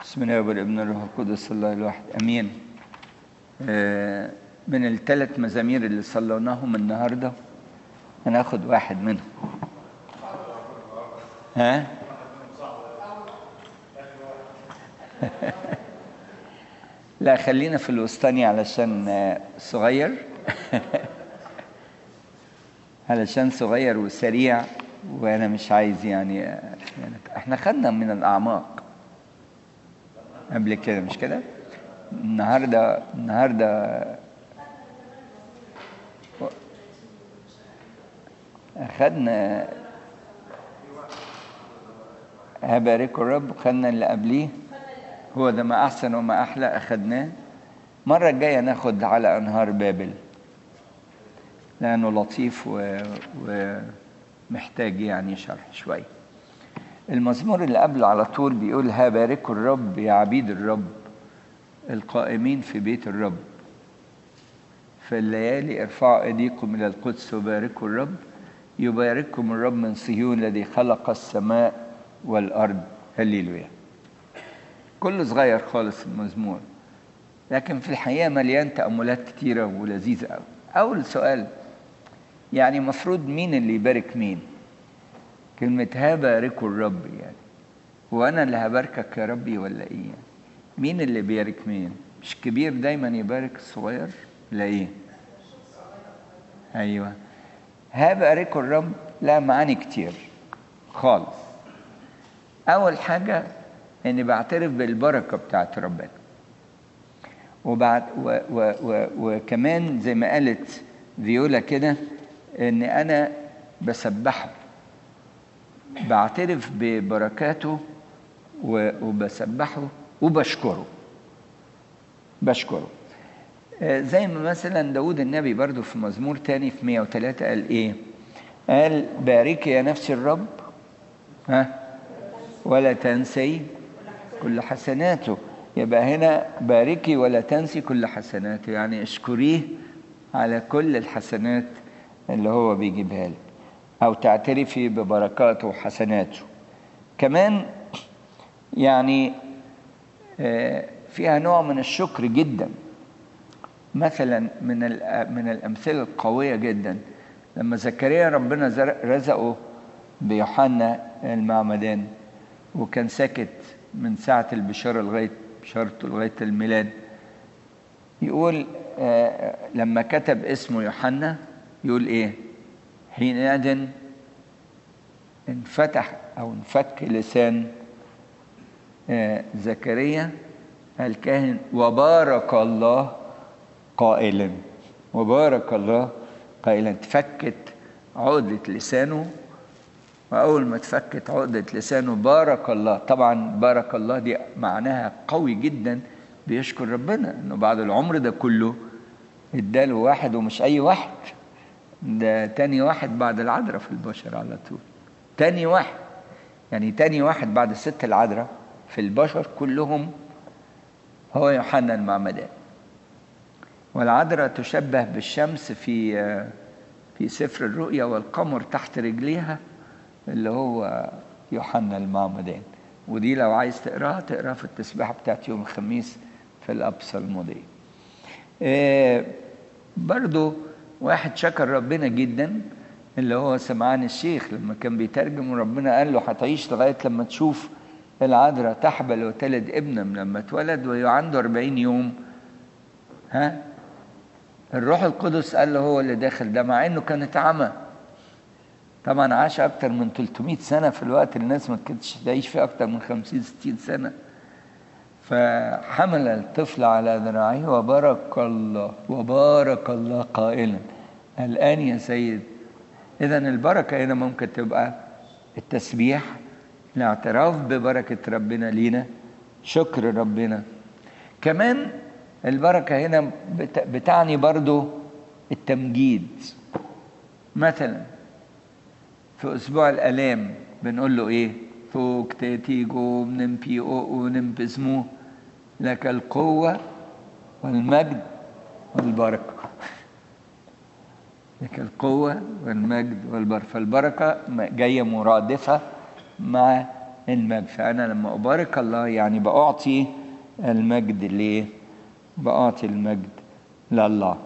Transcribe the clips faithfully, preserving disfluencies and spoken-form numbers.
بسم الله والابن الروح القدس الله الواحد امين. آه من الثلاث مزامير اللي صلوناهم النهارده هناخد واحد منهم. ها لا خلينا في الوسطاني علشان آه صغير علشان صغير وسريع، وانا مش عايز يعني, يعني احنا خدنا من الاعماق قبل كده مش كده؟ النهارده النهارده اخدنا هبارك الرب، خدنا اللي قبليه هو ده ما احسن وما احلى اخدناه. المره الجايه ناخد على انهار بابل لانه لطيف و... ومحتاج يعني شرح شويه. المزمور اللي قبله على طول بيقول هباركوا الرب يا عبيد الرب القائمين في بيت الرب، في الليالي ارفعوا ايديكم الى القدس وباركوا الرب، يبارككم الرب من صهيون الذي خلق السماء والارض. هللويا. كله صغير خالص المزمور، لكن في الحقيقه مليان تاملات كتيره ولذيذه قوي. اول سؤال، يعني مفروض مين اللي يبارك مين؟ كلمه هباركوا الرب، يعني وانا اللي هباركك يا ربي ولا ايه؟ يعني مين اللي بيبارك مين؟ مش كبير دايما يبارك الصغير؟ لا ايه؟ ايوه. هباركوا الرب لا معاني كتير خالص. اول حاجه اني بعترف بالبركه بتاعت ربنا، وبعد و و و وكمان زي ما قالت فيولا كده ان انا بسبحه، بعترف ببركاته وبسبحه وبشكره بشكره زي ما مثلا داود النبي برضو في مزمور تاني في مئة وثلاثة قال ايه؟ قال باركي يا نفسي الرب ها ولا تنسي كل حسناته. يبقى هنا باركي ولا تنسي كل حسناته، يعني اشكريه على كل الحسنات اللي هو بيجيبها لك، او تعترفي ببركاته وحسناته. كمان يعني فيها نوع من الشكر جدا. مثلا من من الامثله القويه جدا لما زكريا ربنا رزقه بيوحنا المعمدان، وكان ساكت من ساعه البشاره لغايه بشارته لغايه الميلاد. يقول آه لما كتب اسمه يوحنا يقول ايه؟ حينئذ انفتح او انفك لسان آه زكريا الكاهن وبارك الله قائلا، وبارك الله قائلا. تفكت عقدة لسانه، وأول ما تفكت عقدة لسانه بارك الله. طبعا بارك الله دي معناها قوي جدا، بيشكر ربنا إنه بعد العمر ده كله اداله واحد، ومش أي واحد، ده تاني واحد بعد العذراء في البشر على طول. تاني واحد، يعني تاني واحد بعد الست العذراء في البشر كلهم هو يوحنا المعمدان. والعذراء تشبه بالشمس في في سفر الرؤيا، والقمر تحت رجليها اللي هو يوحنا المعمدان. ودي لو عايز تقراها تقراها في التسبيحة بتاعت يوم الخميس في الأبصلمودية. إيه برضو واحد شكر ربنا جدا اللي هو سمعان الشيخ، لما كان بيترجم وربنا قال له هتعيش لغاية لما تشوف العذراء تحبل وتلد ابنا. لما اتولد وهو عنده أربعين يوم ها الروح القدس قال له هو اللي داخل ده، مع انه كانت عمى. طبعا عاش اكتر من ثلاثمئة سنة في الوقت الناس ما كانتش تعيش فيه اكتر من خمسين ستين سنة. فحمل الطفل على ذراعيه وبارك الله وبارك الله قائلا الآن يا سيد. اذا البركة هنا ممكن تبقى التسبيح، الاعتراف ببركة ربنا لينا، شكر ربنا. كمان البركة هنا بتعني برضو التمجيد. مثلا في أسبوع الآلام بنقول له إيه؟ فوق تيجو منمبي أو نمبزمو لك القوة والمجد والبركة. لك القوة والمجد والبركة. فالبركة جاية مرادفة مع المجد. فأنا لما أبارك الله يعني بأعطي المجد ليه؟ بأعطي المجد لله.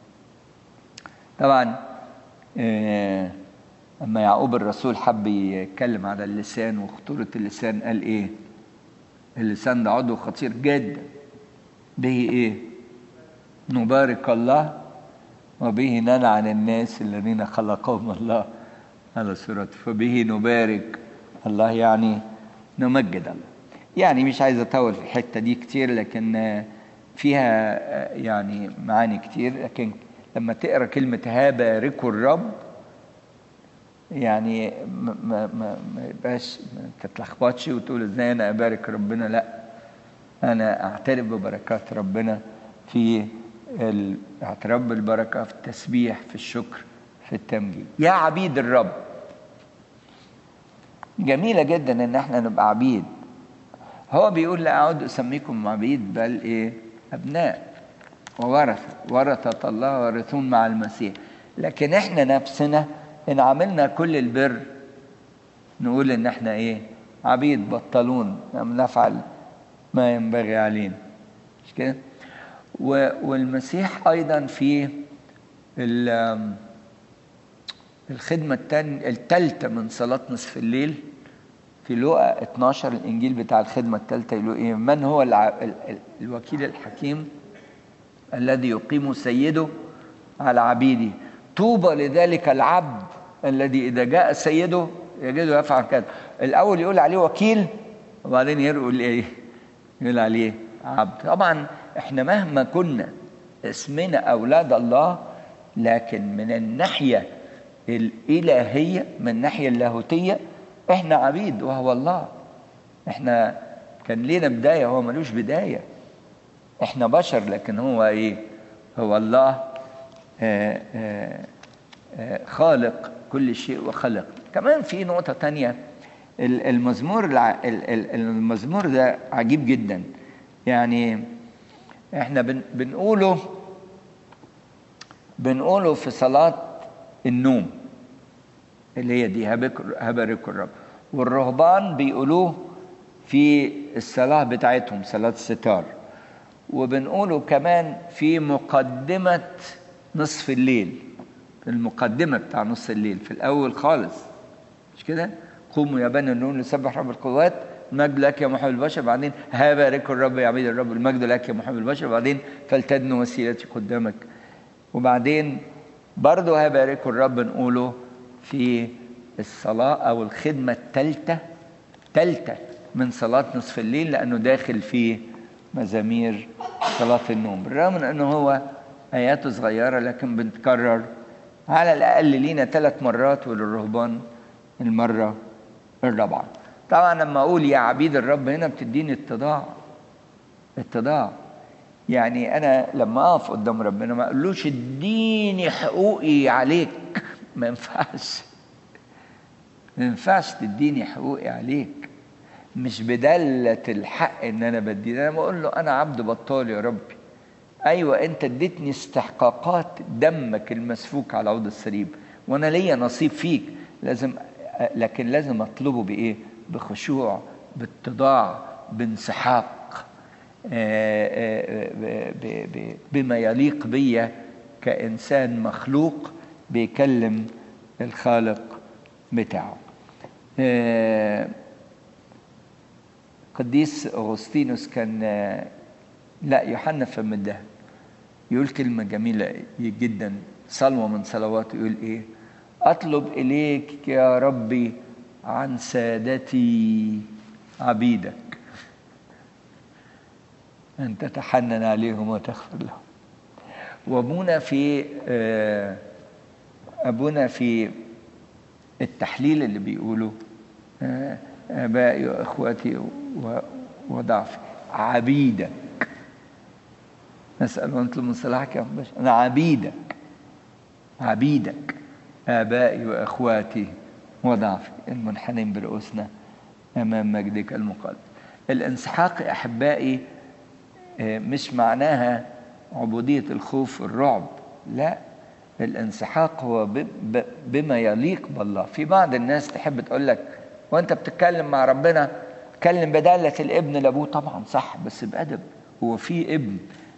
طبعا آه أما يعقوب الرسول حب يتكلم على اللسان وخطورة اللسان قال إيه؟ اللسان ده عضو خطير جدا، به إيه؟ نبارك الله وبه نلعن الناس الذين خلقهم الله على صورته. فبه نبارك الله يعني نمجد الله. يعني مش عايز أطول في الحتة دي كتير، لكن فيها يعني معاني كتير. لكن لما تقرأ كلمة ها باركوا الرب يعني ما ما ما يبقاش ما تتلخبطش وتقول ازاي انا ابارك ربنا. لا، انا اعترف ببركات ربنا في الاعتراف بالبركه، في التسبيح، في الشكر، في التمجيد. يا عبيد الرب. جميله جدا ان احنا نبقى عبيد. هو بيقول لا اعود اسميكم عبيد بل ايه؟ ابناء وورثه، ورثه الله وارثون مع المسيح. لكن احنا نفسنا إن عملنا كل البر نقول إن إحنا إيه؟ عبيد بطلون، نفعل ما ينبغي علينا، مش كده؟ والمسيح أيضا في الخدمة الثالثة من صلاة نصف الليل في لوقا اتناشر، الإنجيل بتاع الخدمة الثالثة يقول إيه؟ من هو الع... الوكيل الحكيم الذي يقيم سيده على عبيده؟ طوبى لذلك العبد الذي إذا جاء سيده يجده يفعل كذا. الأول يقول عليه وكيل وبعدين يقول إيه؟ يقول عليه عبد. طبعا إحنا مهما كنا اسمنا أولاد الله، لكن من الناحية الإلهية، من الناحية اللاهوتية إحنا عبيد وهو الله. إحنا كان لينا بداية، هو ملوش بداية. إحنا بشر لكن هو إيه؟ هو الله آآ آآ آآ خالق كل شيء وخلق. كمان في نقطة تانية، المزمور المزمور ده عجيب جدا. يعني احنا بنقوله بنقوله في صلاة النوم اللي هي دي هبارك الرب، والرهبان بيقولوه في الصلاة بتاعتهم صلاة الستار، وبنقوله كمان في مقدمة نصف الليل، في المقدمة بتاع نصف الليل في الأول خالص، مش كده؟ قوموا يا بني النور نسبح رب القوات، المجد لك يا محب البشر، بعدين ها بارك الرب يا عبيد الرب، المجد لك يا محب البشر، بعدين فلتدن وسيلتي قدامك، وبعدين برضه ها بارك الرب نقوله في الصلاة أو الخدمة الثالثة ثالثة من صلاة نصف الليل، لأنه داخل في مزامير صلاة النوم، بالرغم من أنه هو آياته صغيرة لكن بنتكرر على الأقل لينا ثلاث مرات وللرهبان المرة الرابعة. طبعا لما أقول يا عبيد الرب هنا بتديني اتضاع اتضاع. يعني أنا لما أقف قدام ربنا ما أقولوش اديني حقوقي عليك، ما ينفعش ما ينفعش تديني حقوقي عليك، مش بدلة الحق إن أنا بدي. أنا بقول له أنا عبد بطال يا ربي، أيوة أنت اديتني استحقاقات دمك المسفوك على عود الصليب وأنا ليا نصيب فيك، لازم لكن لازم أطلبه بإيه؟ بخشوع، باتضاع، بانسحاق، بما يليق بي كإنسان مخلوق بيكلم الخالق بتاعه. قديس أغسطينوس كان لا يوحنا فم الدهب يقول كلمة جميلة جدا، صلوة من صلواته، يقول إيه؟ أطلب إليك يا ربي عن سادتي عبيدك أن تتحنن عليهم وتغفر لهم. وأبونا في أبونا في التحليل اللي بيقوله آبائي وأخواتي وضعفي عبيدك، نسأل ونطلب من صلاحك يا رب، أنا عبيدك عبيدك آبائي وأخواتي وضعفي المنحنين برؤوسنا أمام مجدك المقدس. الانسحاق يا أحبائي مش معناها عبودية الخوف والرعب، لا، الانسحاق هو بما يليق بالله. في بعض الناس تحب تقول لك وانت بتتكلم مع ربنا تكلم بدالة الابن لابوه، طبعا صح بس بأدب. هو في ابن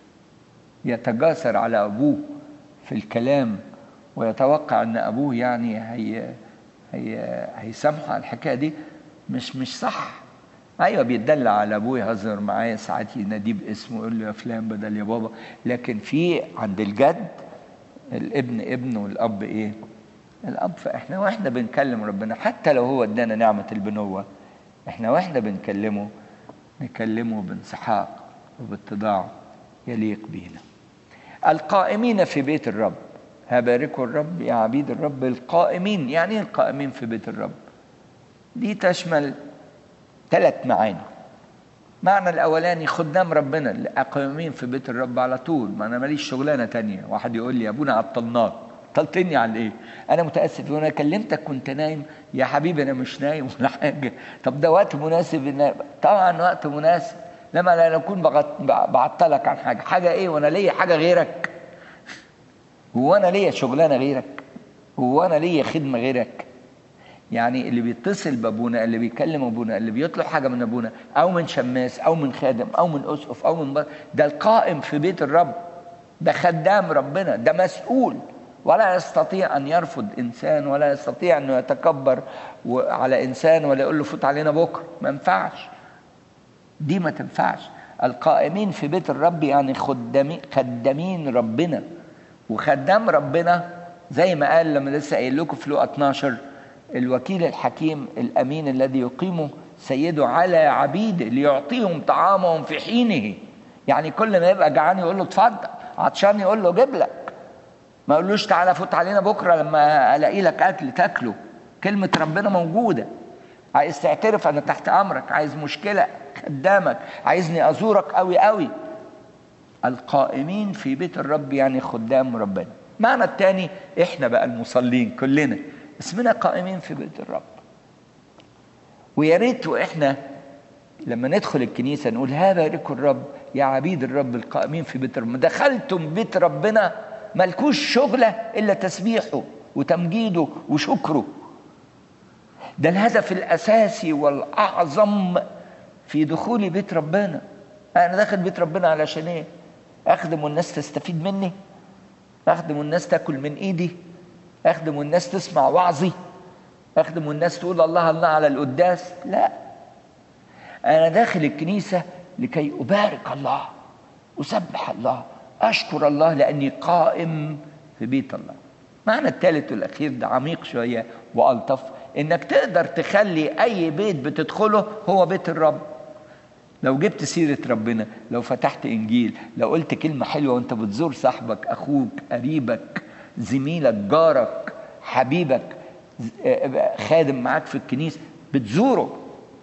يتجاسر على ابوه في الكلام ويتوقع ان ابوه يعني هي هي هيسامحه على الحكايه دي؟ مش مش صح. ايوه بيتدلع على ابوه، يهزر معايا ساعات، يناديه باسمه يقول له يا فلان بدل يا بابا، لكن في عند الجد الابن ابن والاب ايه؟ الاب. فاحنا واحنا بنكلم ربنا حتى لو هو ادانا نعمه البنوه، احنا واحنا بنكلمه نكلمه بانسحاق وباتضاع يليق بينا. القائمين في بيت الرب، هباركوا الرب يا عبيد الرب القائمين. يعني ايه القائمين في بيت الرب؟ دي تشمل ثلاث معاني. معنى الاولاني خدام ربنا اللي قائمين في بيت الرب على طول، ما انا ماليش شغلانه تانية. واحد يقول لي يا ابونا عطلناك، طلتني على ايه؟ انا متاسف وانا كلمتك كنت نايم. يا حبيبي انا مش نايم ولا حاجه. طب ده وقت مناسب إن... طبعا وقت مناسب. لما لا اكون بعطلك عن حاجه. حاجه ايه وانا ليا حاجه غيرك؟ هو انا ليا شغلانه غيرك؟ هو انا ليا خدمه غيرك؟ يعني اللي بيتصل بابونا، اللي بيكلم ابونا، اللي بيطلب حاجه من ابونا او من شماس او من خادم او من اسقف او من بر... ده القائم في بيت الرب، ده خدام ربنا، ده مسؤول، ولا يستطيع ان يرفض انسان، ولا يستطيع انه يتكبر على انسان ولا يقول له فوت علينا بكره. ما ينفعش، دي ما تنفعش. القائمين في بيت الرب يعني خدامين خدامين ربنا. وخدام ربنا زي ما قال لما لسه قايل لكم في لوقا اتناشر، الوكيل الحكيم الامين الذي يقيمه سيده على عبيده ليعطيهم طعامهم في حينه. يعني كل ما يبقى جعان يقول له اتفضل، عطشان يقول له جيب لك، ما يقولوش تعالى فوت علينا بكره لما الاقي لك اكل تاكله. كلمه ربنا موجوده. عايز تعترف انا تحت امرك، عايز مشكله خدامك، عايزني ازورك قوي قوي. القائمين في بيت الرب يعني خدام ربنا. معنى الثاني احنا بقى المصلين كلنا اسمنا قائمين في بيت الرب. ويا ريت واحنا لما ندخل الكنيسه نقول ها باركوا الرب يا عبيد الرب القائمين في بيت الرب. دخلتم بيت ربنا مالكوش شغله الا تسبيحه وتمجيده وشكره. ده الهدف الاساسي والاعظم في دخول بيت ربنا. انا داخل بيت ربنا علشان ايه؟ اخدم والناس تستفيد مني؟ اخدم والناس تاكل من ايدي؟ اخدم والناس تسمع وعظي؟ اخدم والناس تقول الله الله على القداس؟ لا، انا داخل الكنيسه لكي ابارك الله، اسبح الله، اشكر الله لاني قائم في بيت الله. معنى الثالث والاخير ده عميق شويه والطف، انك تقدر تخلي اي بيت بتدخله هو بيت الرب. لو جبت سيرة ربنا، لو فتحت انجيل، لو قلت كلمة حلوة وانت بتزور صاحبك، اخوك، قريبك، زميلك، جارك، حبيبك، خادم معاك في الكنيسة، بتزوره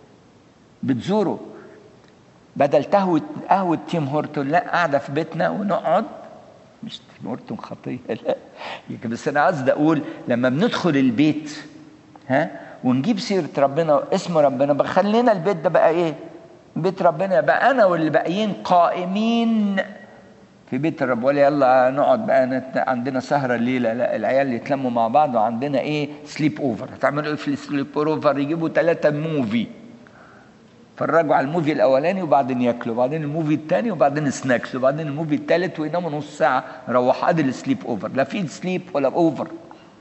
بتزوره بدل تهوة قهوة تيم هورتون، لا قاعدة في بيتنا ونقعد. مش تيم هورتون خطية، لا، بس انا قصدي اقول لما بندخل البيت ها ونجيب سيرة ربنا واسم ربنا، بخلينا البيت ده بقى ايه؟ بيت ربنا. بقى انا واللي باقيين قائمين في بيت الرب. ولا يلا نقعد بقى عندنا سهره الليله، لا، العيال يتلموا مع بعض وعندنا ايه؟ سليب اوفر. هتعملوا ايه في السليب اوفر؟ يجيبوا ثلاثه موفي، فرجوا على الموفي الاولاني وبعدين ياكلوا، وبعدين الموفي الثاني وبعدين سناكس، وبعدين الموفي الثالث، ويناموا نص ساعه. روح ادي السليب اوفر. لا في سليب ولا اوفر،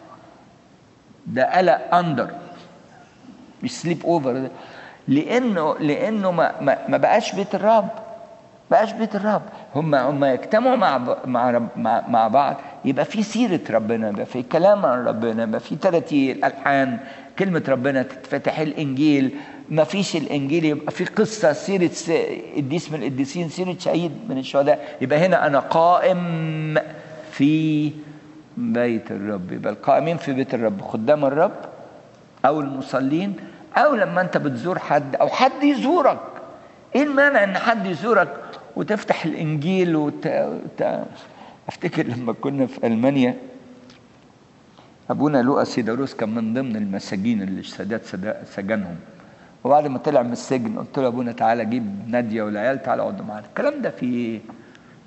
ده قلق اندر مش سليب اوفر ده. لانه لانه ما ما, ما بقاش بيت الرب. بقاش بيت الرب. هم هم يجتمعوا مع مع مع, مع بعض، يبقى في سيره ربنا، يبقى في كلام عن ربنا، يبقى في تراتيل الحان كلمه ربنا، تتفتح الانجيل. ما فيش الانجيل يبقى في قصه، سيره قديس من القديسين، سيره شهيد من الشهداء. يبقى هنا انا قائم في بيت الرب. يبقى القائمين في بيت الرب خدام الرب او المصلين، او لما انت بتزور حد او حد يزورك. ايه المانع ان حد يزورك وتفتح الانجيل وت... وت... افتكر لما كنا في المانيا ابونا لوقا سيداروس كان من ضمن المساجين اللي السادات سجنهم، وبعد ما طلع من السجن قلت له ابونا تعالى جيب ناديه والعيال تعالى اقعدوا معانا. الكلام ده في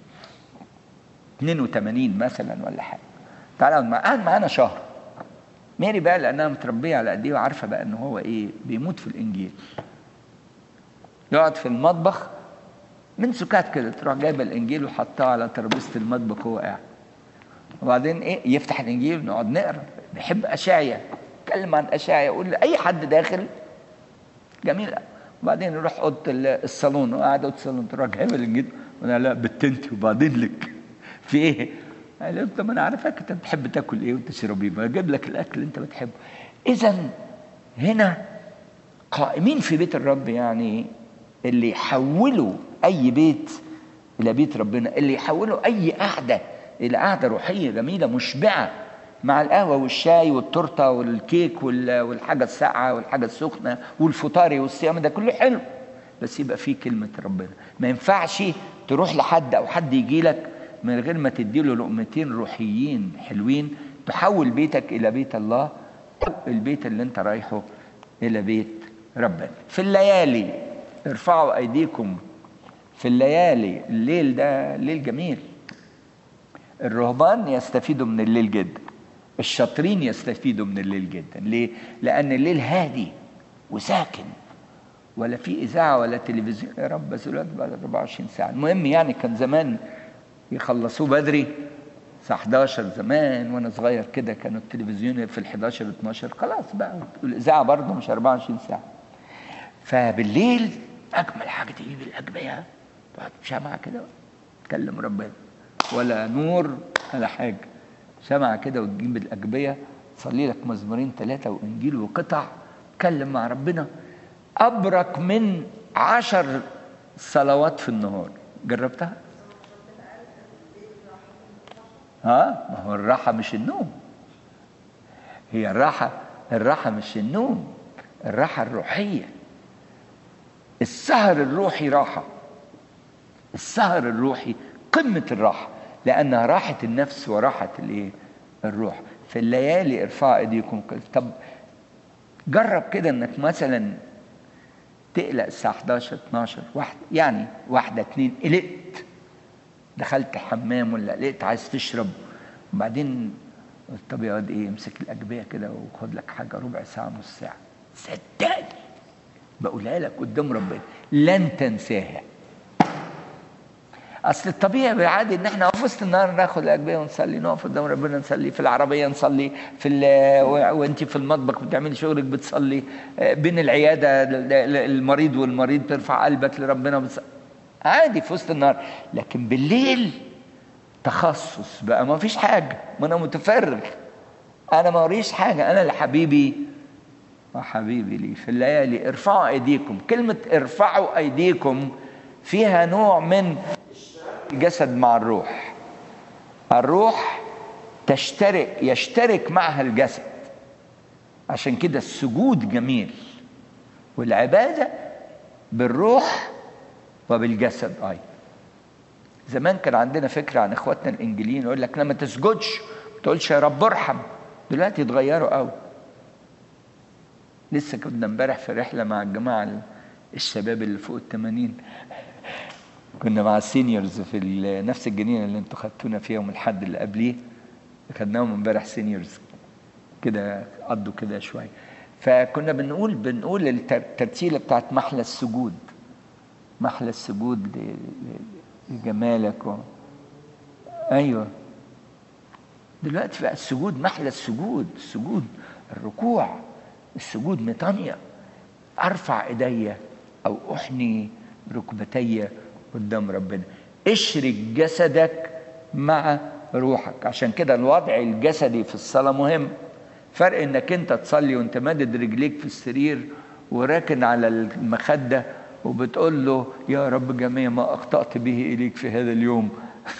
اثنين وثمانين مثلا ولا حاجه. تعالى اقعد معانا. قعد معانا شهر ماري بقى لانها متربيه على قد ايه وعارفه بقى ان هو ايه بيموت في الانجيل، يقعد في المطبخ من سكات كده، تروح جايبه الانجيل وحطها على ترابيزه المطبخ وهو قاعد، وبعدين ايه يفتح الانجيل نقعد نقرا. بيحب اشعيا، اتكلم عن اشعيا، يقول لاي حد داخل جميل. وبعدين يروح اوضه الصالون وقاعد اوضه الصالون، تروح جايبه الانجيل وانا لا بتنتي وبعدين لك في ايه؟ قال له طب انا عارفك انت بتحب تاكل ايه وتشرب ايه، بجيب لك الاكل اللي انت بتحبه. اذا هنا قائمين في بيت الرب، يعني اللي يحولوا اي بيت الى بيت ربنا، اللي يحولوا اي قعده الى قعده روحيه جميله مشبعه، مع القهوه والشاي والتورته والكيك والحاجه الساقعه والحاجه السخنه والفطاري والصيام، ده كله حلو، بس يبقى فيه كلمه ربنا. ما ينفعش تروح لحد او حد يجي لك من غير ما تديله لقمتين روحيين حلوين تحول بيتك الى بيت الله، او البيت اللي انت رايحه الى بيت ربنا. في الليالي ارفعوا ايديكم. في الليالي، الليل ده ليل جميل. الرهبان يستفيدوا من الليل جدا، الشاطرين يستفيدوا من الليل جدا. ليه؟ لان الليل هادي وساكن، ولا في اذاعه ولا تلفزيون. يا رب بس دلوقتي بعد أربعة وعشرين ساعه. المهم يعني كان زمان يخلصوه بدري الساعه حداشر زمان وانا صغير كده، كانوا التلفزيون في الحداشر اتناشر خلاص بقى، والاذاعه برضه مش أربعة وعشرين ساعه. فبالليل اجمل حاجه تجيب الاجبيه، تقعد شمعه كده تكلم ربنا، ولا نور ولا حاجه، شمعه كده وتجيب الاجبيه، تصلي لك مزمورين ثلاثه وانجيل وقطع، تكلم مع ربنا. ابرك من عشر صلوات في النهار. جربتها؟ ها؟ ما هو الراحه مش النوم، هي الراحه الراحه مش النوم، الراحه الروحيه. السهر الروحي راحه، السهر الروحي قمه الراحه، لانها راحه النفس وراحه الايه؟ الروح. في الليالي ارفعوا ايديكم. طب جرب كده انك مثلا تقلق الساعه حداشر اتناشر واحده، يعني واحده اتنين، قلقت دخلت حمام ولا قلقت عايز تشرب، وبعدين طب يا واد ايه، امسك الاجبيه كده وخد لك حاجه ربع ساعه نص ساعه، صدقني بقولها لك قدام ربنا لن تنساها. اصل الطبيعي بالعادي ان احنا في وسط النهار ناخد الاجبيه ونصلي، نقف قدام ربنا نصلي، في العربيه نصلي، في وانت في المطبخ بتعملي شغلك بتصلي، بين العياده المريض والمريض ترفع قلبك لربنا بتصلي. عادي في وسط النهار. لكن بالليل تخصص بقى، ما فيش حاجه، ما انا متفرغ، انا ما وريش حاجه، انا لحبيبي وحبيبي لي. في الليالي ارفعوا ايديكم. كلمه ارفعوا ايديكم فيها نوع من الجسد مع الروح. الروح تشترك يشترك معها الجسد، عشان كده السجود جميل، والعباده بالروح وبالجسد ايضا. زمان كان عندنا فكره عن اخواتنا الانجيليين، يقول لك لما تسجدش ما تقولش يا رب ارحم. دلوقتي اتغيروا قوي. لسه كنا امبارح في رحله مع الجماعه الشباب اللي فوق الثمانين، كنا مع السينيورز في نفس الجنينه اللي انتوا خدتونا فيها يوم الحد اللي قبليه، خدناهم امبارح سينيورز كده، قضوا كده شويه. فكنا بنقول بنقول الترتيله بتاعت محلى السجود، محلى السجود لجمالك و... ايوه دلوقتي بقى السجود محلى السجود، السجود الركوع، السجود مطانية، ارفع ايديا او احني ركبتي قدام ربنا. اشرك جسدك مع روحك. عشان كده الوضع الجسدي في الصلاة مهم. فرق انك انت تصلي وانت مادد رجليك في السرير وراكن على المخدة وبتقول له يا رب جميع ما اخطأت به اليك في هذا اليوم.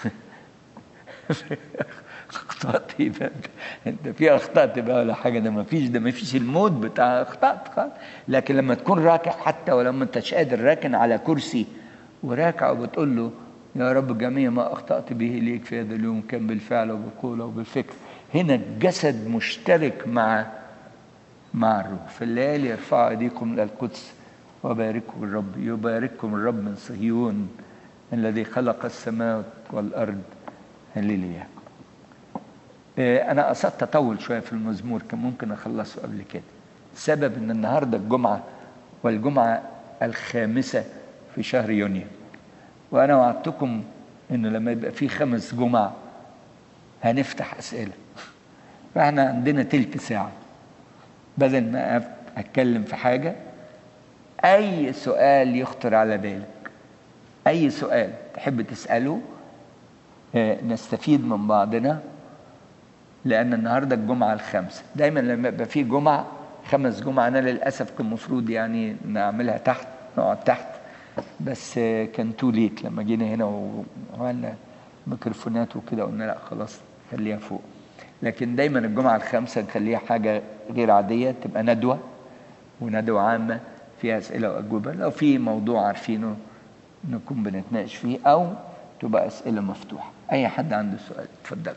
اخطأت يبقى انت في اخطأت بقى ولا حاجة، ده ما فيش، ده ما فيش المود بتاع اخطأت خالص. لكن لما تكون راكع، حتى ولما انت مش قادر، راكن على كرسي وراكع وبتقول له يا رب جميع ما اخطأت به اليك في هذا اليوم، كان بالفعل وبالقول وبالفكر، هنا الجسد مشترك مع مع الروح. في الليالي ارفعوا ايديكم الى القدس وباركوا الرب. يبارككم الرب من صهيون الذي خلق السماوات والارض. هللويا. أنا قصدت أطول شوية في المزمور، كان ممكن أخلصه قبل كده. السبب إن النهاردة الجمعة، والجمعة الخامسة في شهر يونيو، وأنا وعدتكم إنه لما يبقى في خمس جمع هنفتح أسئلة، فإحنا عندنا تلت ساعة، بدل ما أتكلم في حاجة أي سؤال يخطر على بالك، أي سؤال تحب تسأله نستفيد من بعضنا، لأن النهاردة الجمعة الخامسة. دايما لما يبقى في جمعة خمس جمعة، أنا للأسف كان المفروض يعني نعملها تحت، نقعد تحت، بس كان تو ليت لما جينا هنا وعملنا ميكروفونات وكده، قلنا لا خلاص خليها فوق. لكن دايما الجمعة الخامسة نخليها حاجة غير عادية، تبقى ندوة، وندوة عامة فيها أسئلة وأجوبة، لو في موضوع عارفينه نكون بنتناقش فيه، أو تبقى أسئلة مفتوحة. أي حد عنده سؤال اتفضل.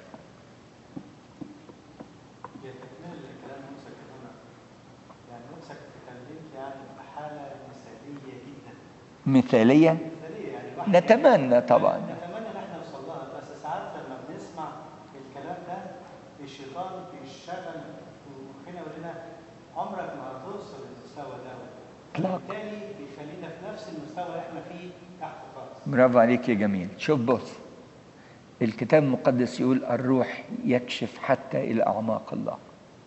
مثالية يعني نتمنى طبعا، نتمنى ان احنا نوصل لها، بس ساعات لما بنسمع الكلام ده الشيطان بيشتغل ومخنا يقول لنا عمرك ما هتوصل للمستوى ده، وبالتالي بيخلينا في نفس المستوى اللي احنا فيه تحت خالص. برافو عليك يا جميل. شوف بص، الكتاب المقدس يقول الروح يكشف حتى إلى أعماق الله.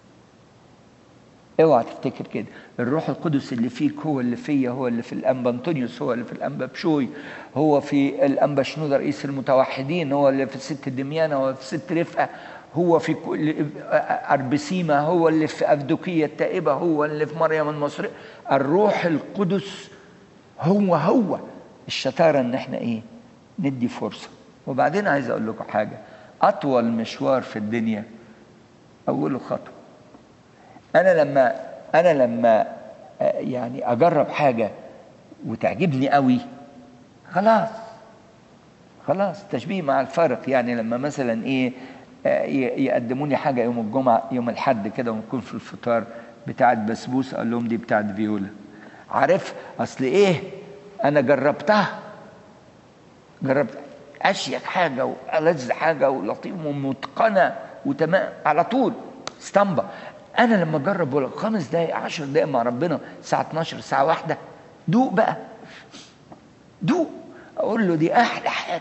اوعى تفتكر كده، الروح القدس اللي فيك هو اللي فيا، هو اللي في الأنبا أنطونيوس، هو اللي في الأنبا بشوي، هو في الأنبا شنودة رئيس المتوحدين، هو اللي في الست دميانة، هو في الست رفقة، هو في أربسيمة، هو اللي في أفدوكية التائبة، هو اللي في مريم المصرية. الروح القدس هو هو. الشطارة ان احنا ايه؟ ندي فرصة. وبعدين عايز اقول لكم حاجة، اطول مشوار في الدنيا اوله خطوة. انا لما انا لما يعني اجرب حاجة وتعجبني قوي، خلاص خلاص تشبيه مع الفارق. يعني لما مثلا ايه يقدموني حاجة يوم الجمعة يوم الحد كده، ونكون في الفطار بتاعت بسبوس، اقول لهم دي بتاعت فيولا. عارف اصل ايه؟ انا جربتها، جربت اشيك حاجه والذ حاجه ولطيف ومتقنه وتمام على طول اسطمبه. انا لما اجرب ولا خمس دقائق عشر دقائق مع ربنا، الساعه اتناشر الساعه واحدة، دوق بقى، دوق، اقول له دي احلى حاجه،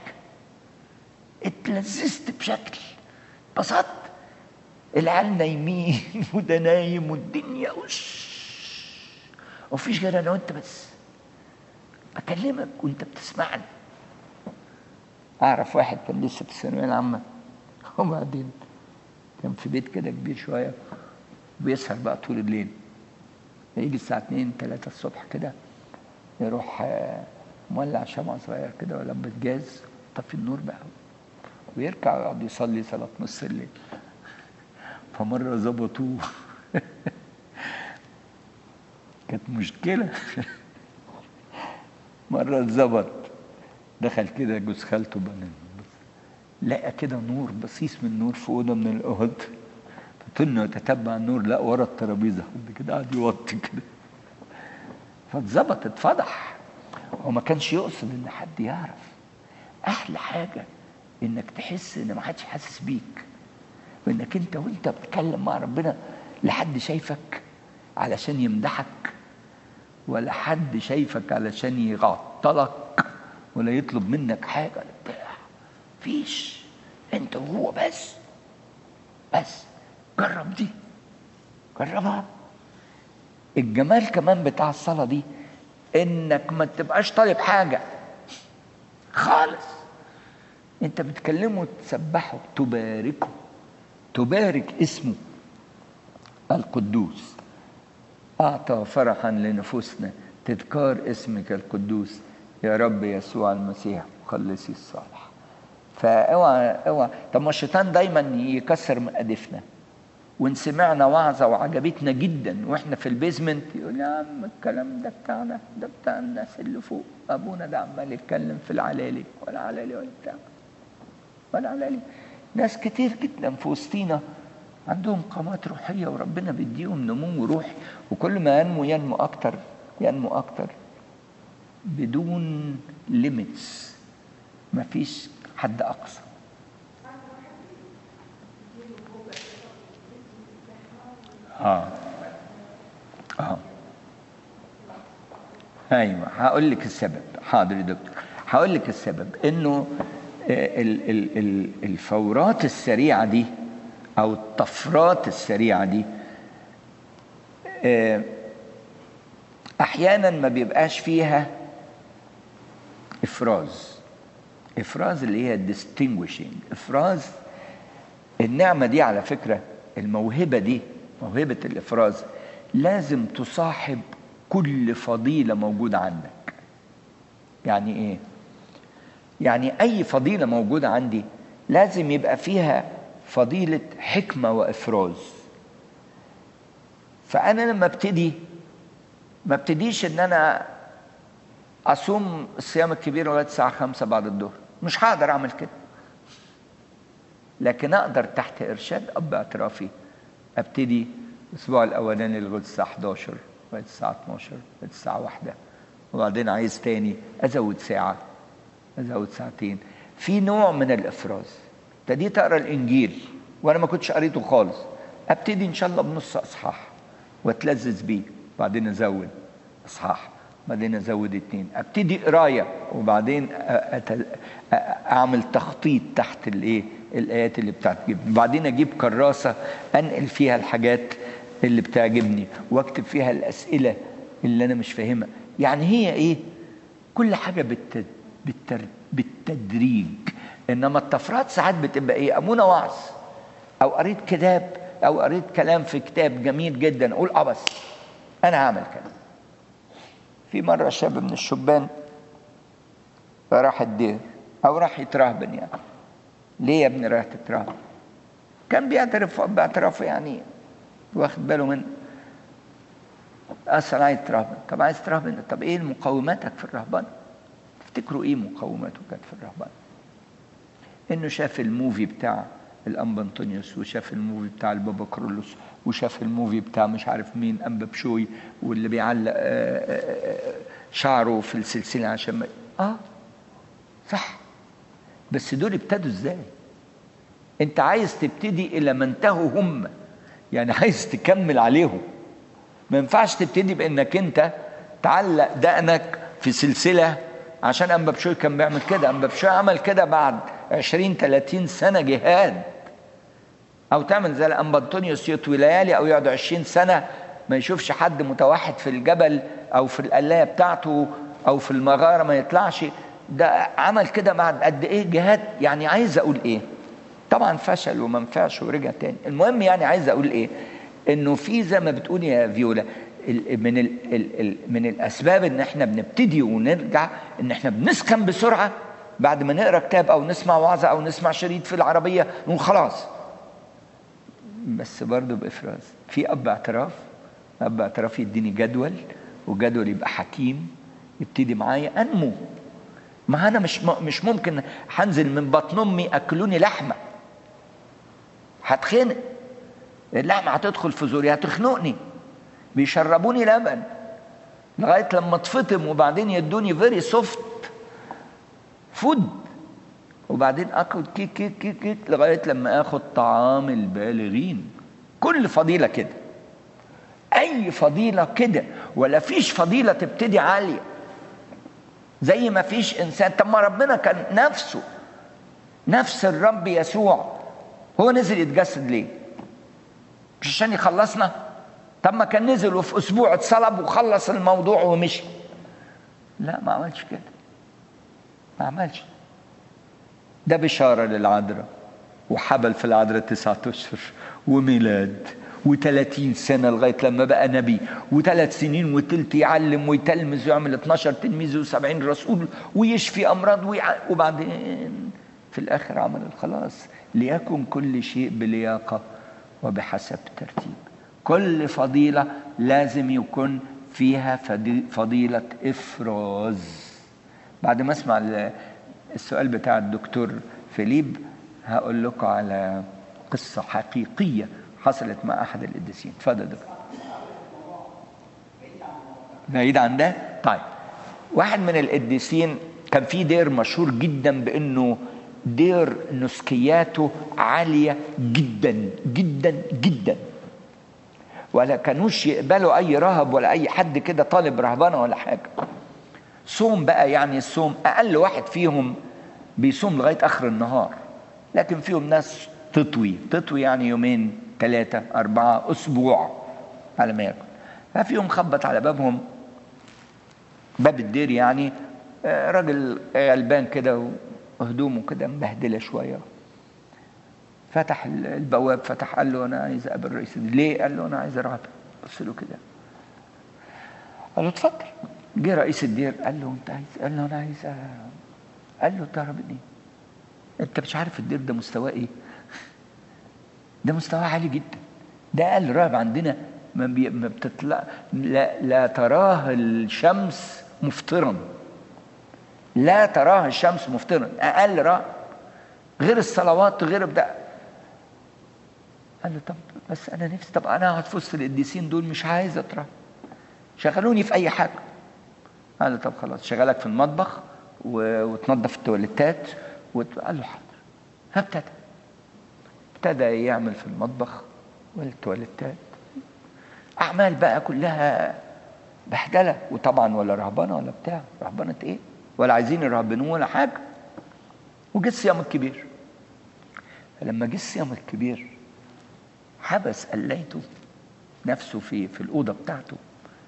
اتلذذت بشكل، بسطت، العيال نايمين وده نايم والدنيا وش، ومفيش غير انا وانت بس بكلمك وانت بتسمعني. اعرف واحد كان لسه في الثانويه العامه، وبعدين كان في بيت كده كبير شويه، بيسهر بقى طول الليل، يجي الساعه اتنين تلاتة الصبح كده، يروح مولع شمعة صغير كده ولمبة جاز، طفي النور بقى، ويركع ويقعد يصلي صلاه نص الليل. فمره ظبطوه كانت مشكله مره اتظبط، دخل كده جوز خالته بنان، لقى كده نور بصيص من نور في اوضه من الاوض، فطلنا يتتبع النور، لقى ورا الترابيزه كده قاعد يوطي كده، فاتظبط اتفضح. هو ما كانش يقصد ان حد يعرف. احلى حاجه انك تحس ان ما حدش حاسس بيك، وانك انت وانت بتتكلم مع ربنا لا حد شايفك علشان يمدحك، ولا حد شايفك علشان يعطلك، ولا يطلب منك حاجه بتاع، فيش، انت وهو بس. بس جرب دي، جربها. الجمال كمان بتاع الصلاة دي انك ما تبقاش طالب حاجة خالص، انت بتكلمه تسبحه تباركه، تبارك اسمه القدوس. اعطى فرحا لنفوسنا تذكار اسمك القدوس يا رب يسوع المسيح مخلصي الصالح. فاوعى اوعى. طب ما الشيطان دايما يكسر مقادفنا، وان سمعنا وعظه وعجبتنا جدا واحنا في البيزمنت يقول يا عم الكلام ده بتاعنا، ده بتاع الناس اللي فوق، ابونا ده عمال يتكلم في العلالي ولا علالي ولا بتاع ولا علالي. ناس كتير جدا في وسطينا عندهم قامات روحيه وربنا بيديهم نمو روحي، وكل ما ينمو ينمو اكتر ينمو اكتر بدون ليميتس، مفيش حد اقصى. اه اه ايوه، هقول لك السبب. حاضر يا دكتور، هقول لك السبب. انه ال- ال- ال- الفورات السريعه دي او الطفرات السريعه دي احيانا ما بيبقاش فيها افراز. افراز اللي هي distinguishing افراز. النعمه دي على فكره، الموهبه دي، موهبه الافراز، لازم تصاحب كل فضيله موجوده عندك. يعني ايه؟ يعني اي فضيله موجوده عندي لازم يبقى فيها فضيله حكمه وافراز. فانا لما ابتدي ما ابتديش ان انا اصوم الصيام الكبير لغايه الساعه خمسة بعد الظهر، مش هقدر اعمل كده. لكن اقدر تحت ارشاد اب اعترافي ابتدي الاسبوع الاولاني لغايه الساعه حداشر، لغايه الساعه اتناشر، لغايه الساعه واحدة، وبعدين عايز تاني ازود ساعه، ازود ساعتين. في نوع من الافراز. ابتديت اقرا الانجيل وانا ما كنتش قريته خالص، ابتدي ان شاء الله بنص اصحاح واتلذذ بيه، بعدين ازود اصحاح، بعدين ازود اتنين، ابتدي قرايه، وبعدين أتل... اعمل تخطيط تحت الايه الايات اللي بتعجبني، بعدين اجيب كراسه انقل فيها الحاجات اللي بتعجبني واكتب فيها الاسئله اللي انا مش فاهمها. يعني هي ايه؟ كل حاجه بالت... بالتر... بالتدريج. انما الطفرات ساعات بتبقى ايه؟ امونه وعظ، او قريت كتاب، او قريت كلام في كتاب جميل جدا، اقول اه بس انا هعمل كده. في مره شاب من الشبان راح الدير، او راح يترهبن. يعني ليه يا ابني رايح تترهبن؟ كان بيعترف باعترافه، يعني واخد باله من اصلا عايز ترهبن. طب عايز ترهبن، طب ايه مقوماتك في الرهبان؟ تفتكروا ايه مقوماته كانت في الرهبان؟ انه شاف الموفي بتاع الانبا انطونيوس، وشاف الموفي بتاع البابا كرولوس، وشاف الموفي بتاع مش عارف مين انبا بشوي، واللي بيعلق شعره في السلسله عشان ما... اه صح. بس دول ابتدوا ازاي؟ انت عايز تبتدي الى ما انتهوا هم، يعني عايز تكمل عليهم. ما ينفعش تبتدي بانك انت تعلق دقنك في سلسله، عشان انبا بشوي كان بيعمل كده. انبا بشوي عمل كده بعد عشرين تلاتين سنه جهاد. او تعمل زي الانبا انطونيوس يطوي ليالي، او يقعد عشرين سنه ما يشوفش حد متوحد في الجبل او في القلايه بتاعته او في المغاره ما يطلعش. ده عمل كده بعد قد ايه جهاد؟ يعني عايز اقول ايه؟ طبعا فشل وما نفعش ورجع تاني. المهم يعني عايز اقول ايه؟ انه في زي ما بتقول يا فيولا، من ال ال ال من الاسباب ان احنا بنبتدي ونرجع، ان احنا بنسخن بسرعه بعد ما نقرا كتاب او نسمع وعظه او نسمع شريط في العربيه نقول خلاص. بس برضه بافراز. في اب اعتراف، اب اعتراف يديني جدول، وجدول يبقى حكيم يبتدي معايا انمو. ما انا مش مش ممكن هنزل من بطن امي اكلوني لحمه، هتخنق. اللحمه هتدخل في زوري هتخنقني. بيشربوني لبن لغايه لما اتفطم، وبعدين يدوني فيري سوفت فود، وبعدين اكل كيك كيك كيك كيك لغايه لما اخد طعام البالغين. كل فضيله كده، اي فضيله كده. ولا فيش فضيله تبتدي عاليه زي ما فيش انسان. طب ما ربنا كان نفسه، نفس الرب يسوع هو نزل يتجسد ليه؟ مش عشان يخلصنا؟ طب ما كان نزل وفي اسبوع اتصلب وخلص الموضوع ومشي. لا، ما عملش كده، ما عملش. ده بشاره للعذراء، وحبل في العذراء تسعة اشهر، وميلاد، وثلاثين سنه لغايه لما بقى نبي، وثلاث سنين وتلت يعلم ويتلمذ ويعمل اتناشر تلميذ وسبعين رسول ويشفي امراض ويع... وبعدين في الاخر عمل الخلاص. ليكن كل شيء بلياقه وبحسب ترتيب. كل فضيله لازم يكون فيها فضيله افراز. بعد ما اسمع السؤال بتاع الدكتور فيليب هقول لكم على قصه حقيقيه حصلت مع احد القديسين. اتفضل دكتور. بعيد عن ده؟ طيب، واحد من القديسين كان في دير مشهور جدا بانه دير نسكياته عاليه جدا جدا جدا، ولا كانوش يقبلوا اي راهب ولا اي حد كده طالب رهبنه ولا حاجه. صوم بقى يعني الصوم اقل واحد فيهم بيصوم لغايه اخر النهار، لكن فيهم ناس تطوي تطوي يعني يومين ثلاثه اربعه اسبوع على ما ياكل. ففيهم خبط على بابهم، باب الدير يعني، راجل غلبان كده وهدومه كده مبهدله شويه. فتح البواب، فتح قال له انا عايز اقابل رئيس الدير. ليه؟ قال له انا عايز راهب. بص له كده، قال له اتفضل. جه رئيس الدير قال له انت عايز؟ قال له انا عايز أ... قال له تهرب ايه؟ انت مش عارف الدير ده مستواه ايه؟ ده مستواه عالي جدا، ده اقل راهب عندنا ما, بي... ما بتطلع، لا... لا تراه الشمس مفطرا، لا تراه الشمس مفطرا، اقل راهب، غير الصلوات غير بدا. قال له طب بس انا نفسي، طب انا اقعد في وسط القديسين دول، مش عايز اتراه، شغلوني في اي حاجه. قال له طب خلاص شغلك في المطبخ و... وتنظف التواليتات وت... قال له حاضر. فابتدى ابتدى يعمل في المطبخ والتواليتات، اعمال بقى كلها بهدله، وطبعا ولا رهبنه ولا بتاع، رهبنه ايه؟ ولا عايزين يرهبنوه ولا حاجه. وجه الصيام الكبير. فلما جه الصيام الكبير حبس قليته نفسه في في الاوضه بتاعته،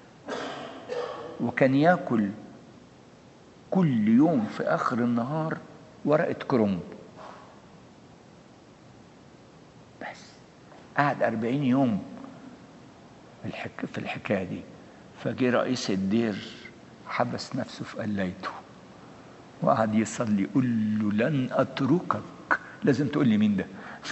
وكان ياكل كل يوم في اخر النهار ورقه كرنب بس. قعد أربعين يوم الحك... في الحكايه دي. فجه رئيس الدير حبس نفسه في قلايته وقعد يصلي، يقول له لن اتركك. لازم تقول لي مين ده.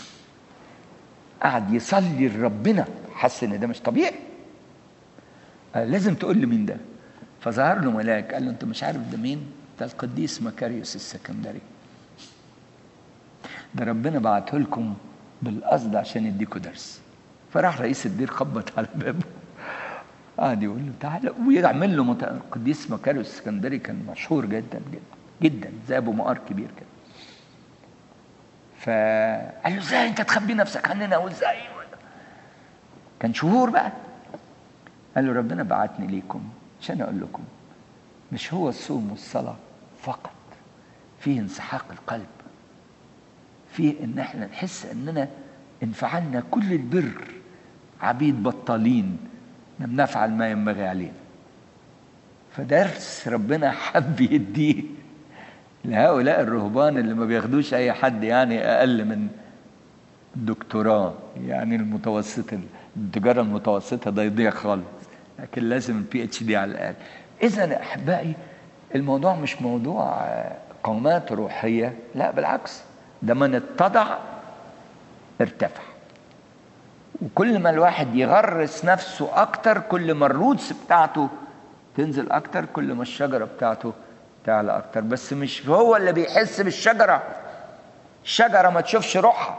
قعد يصلي لربنا، حس ان ده مش طبيعي، لازم تقول لي مين ده. فظهر له ملاك قال له انت مش عارف ده مين؟ ده القديس مكاريوس السكندري، ده ربنا بعته لكم بالقصد عشان يديكوا درس. فراح رئيس الدير خبط على بابه، قعد يقول له تعالى ويعمل له مت... القديس مكاريوس السكندري كان مشهور جدا جدا جدا، زي ابو مقار كبير كده. فقال له ازاي انت تخبي نفسك عننا؟ وازاي؟ كان شهور بقى. قال له ربنا بعتني ليكم عشان اقول لكم مش هو الصوم والصلاه فقط، فيه انسحاق القلب، فيه ان احنا نحس اننا انفعلنا كل البر، عبيد بطالين لم نفعل ما ينبغي علينا. فدرس ربنا حب يديه لهؤلاء الرهبان اللي ما بياخدوش اي حد يعني اقل من دكتوراه، يعني المتوسط التجاره المتوسطه ده يضيع خالص، لكن لازم البي اتش دي على الاقل. اذا احبائي الموضوع مش موضوع قامات روحيه، لا بالعكس، ده من اتضع ارتفع. وكل ما الواحد يغرس نفسه اكتر، كل ما الروتس بتاعته تنزل اكتر، كل ما الشجره بتاعته تعلى اكتر. بس مش هو اللي بيحس بالشجره، الشجره ما تشوفش روحها،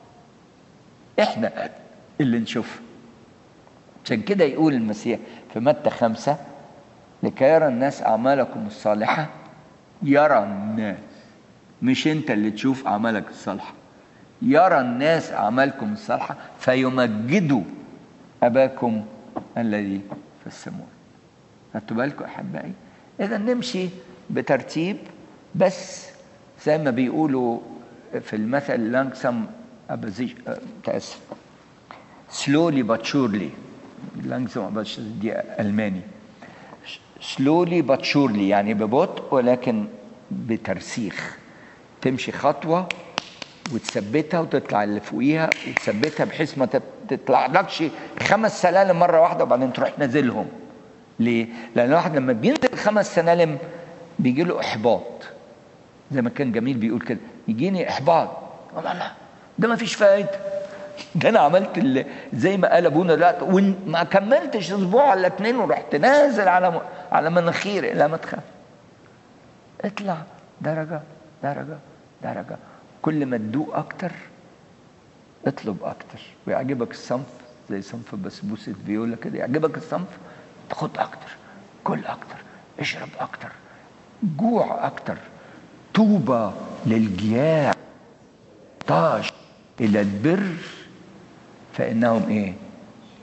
احنا اللي نشوفها. عشان كده يقول المسيح في متى خمسة لكي يرى الناس اعمالكم الصالحه. يرى الناس، مش انت اللي تشوف اعمالك الصالحه، يرى الناس اعمالكم الصالحه فيمجدوا اباكم الذي في السماء. خدتوا بالكم احبائي؟ اذا نمشي بترتيب، بس زي ما بيقولوا في المثل لانكسم ابزيش تاسف slowly but surely. لانكسم دي الماني، slowly but surely يعني ببطء ولكن بترسيخ. تمشي خطوه وتثبتها وتطلع اللي فوقيها وتثبتها، بحيث ما تطلعلكش خمس سلالم مره واحده وبعدين تروح نازلهم. ليه؟ لان الواحد لما بينزل خمس سلالم بيجي له احباط، زي ما كان جميل بيقول كده، يجيني احباط، والله لا ده ما فيش فايده، ده انا عملت زي ما قال ابونا لا، وما كملتش اسبوع ولا اتنين ورحت نازل على على مناخيري. لا ما تخاف، اطلع درجه درجه درجه، كل ما تدوق اكتر اطلب اكتر، ويعجبك الصنف زي صنف بسبوسه فيولا كده، يعجبك الصنف تاخد اكتر، كل اكتر، اشرب اكتر، جوع اكتر. طوبى للجياع طاش الى البر فانهم ايه؟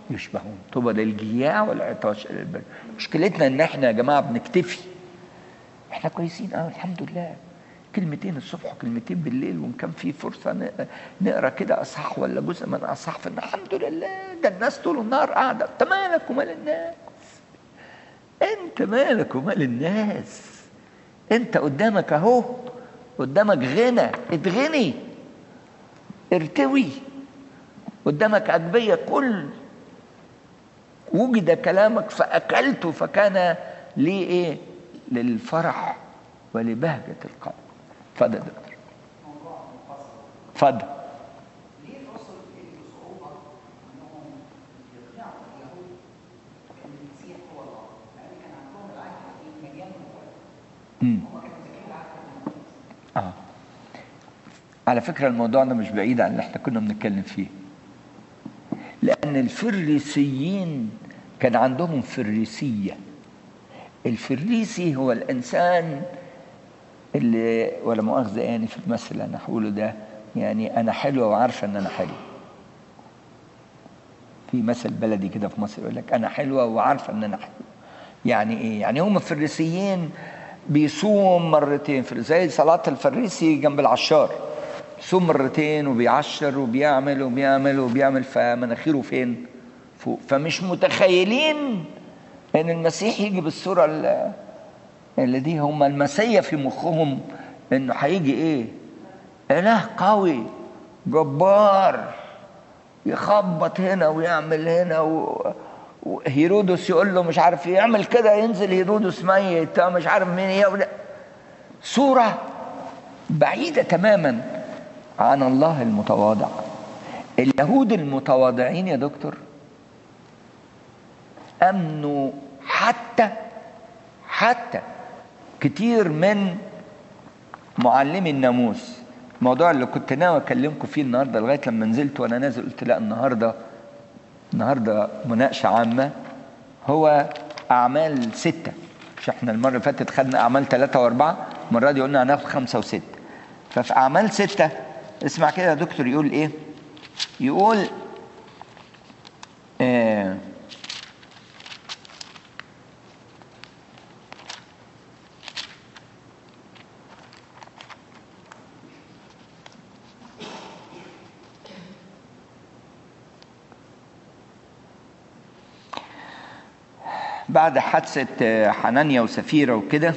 يشبهون. طوبى للجياع والعطاش الى البر. مشكلتنا ان احنا يا جماعه بنكتفي. احنا كويسين اه الحمد لله، كلمتين الصبح وكلمتين بالليل، وان كان في فرصه نقرا كده اصحاح ولا جزء من اصحاح، فالحمد لله. ده الناس طول النهار قاعده. انت مالك ومال الناس؟ انت مالك ومال الناس؟ انت قدامك اهو، قدامك غنى، اتغني، ارتوي. قدامك أجبية كل، وجد كلامك فأكلته فكان لي إيه؟ للفرح ولبهجة القلب. اتفضل يا دكتور. اتفضل. ليه الرسل بيجدوا صعوبة انهم يقنعوا اليهود ان المسيح هو الله؟ لان كان عندهم العهد القديم مليان نبوات. هم كانوا ذاكرين العهد القديم. اه على فكرة الموضوع ده مش بعيد عن اللي احنا كنا بنتكلم فيه، لأن الفريسيين كان عندهم فريسية. الفريسي هو الإنسان اللي ولا مؤاخذة يعني في المثل اللي أنا هقوله ده، يعني أنا حلوة وعارفة إن أنا حلو. في مثل بلدي كده في مصر يقول لك أنا حلوة وعارفة إن أنا حلو. يعني إيه؟ يعني هم الفريسيين بيصوم مرتين في زي صلاة الفريسي جنب العشار، يصوم مرتين وبيعشر وبيعمل وبيعمل وبيعمل، فمناخيره فين؟ فوق. فمش متخيلين ان المسيح يجي بالصورة اللي دي. هم المسيح في مخهم انه هيجي ايه؟ اله قوي جبار يخبط هنا ويعمل هنا و... وهيرودس يقول له مش عارف يعمل كده، ينزل هيرودس ميت مش عارف مين هي. صورة بعيدة تماما عن الله المتواضع. اليهود المتواضعين يا دكتور أمنوا حتى حتى كتير من معلمي الناموس. الموضوع اللي كنت ناوي أكلمكم فيه النهاردة لغاية لما نزلت وأنا نازل قلت لا النهاردة النهاردة مناقشة عامة، هو أعمال ستة. مش احنا المرة اللي فاتت خدنا أعمال ثلاثة وأربعة، المرة دي قلنا هناخد خمسة وستة. ففي أعمال ستة اسمع كده يا دكتور يقول إيه؟ يقول آه بعد حادثة حنانيا وسفيرة وكده،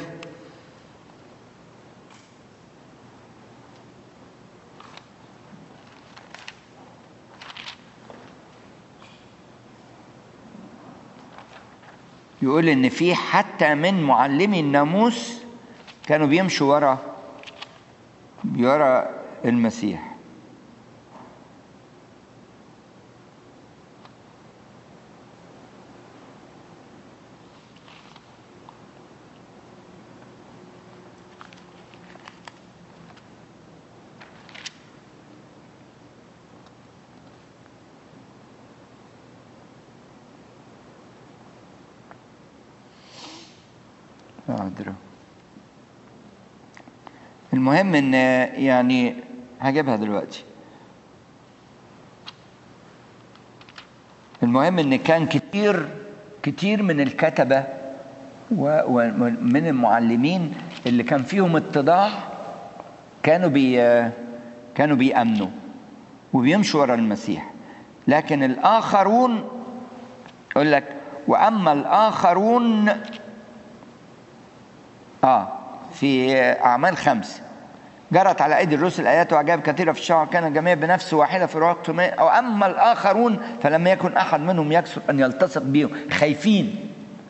يقول إن في حتى من معلمي الناموس كانوا بيمشوا ورا ورا المسيح. أقدر. المهم ان يعني هجيبها دلوقتي. المهم ان كان كتير كتير من الكتبة ومن المعلمين اللي كان فيهم اتضاع كانوا بي كانوا بيأمنوا وبيمشوا ورا المسيح. لكن الآخرون يقول لك وأما الآخرون آه في أعمال خمسة جرت على أيدي الرسل آيات وعجائب كثيرة في الشعب، كان الجميع بنفس واحدة في وقت ما. أو أما الآخرون فلم يكن أحد منهم يكسر أن يلتصق بهم، خايفين.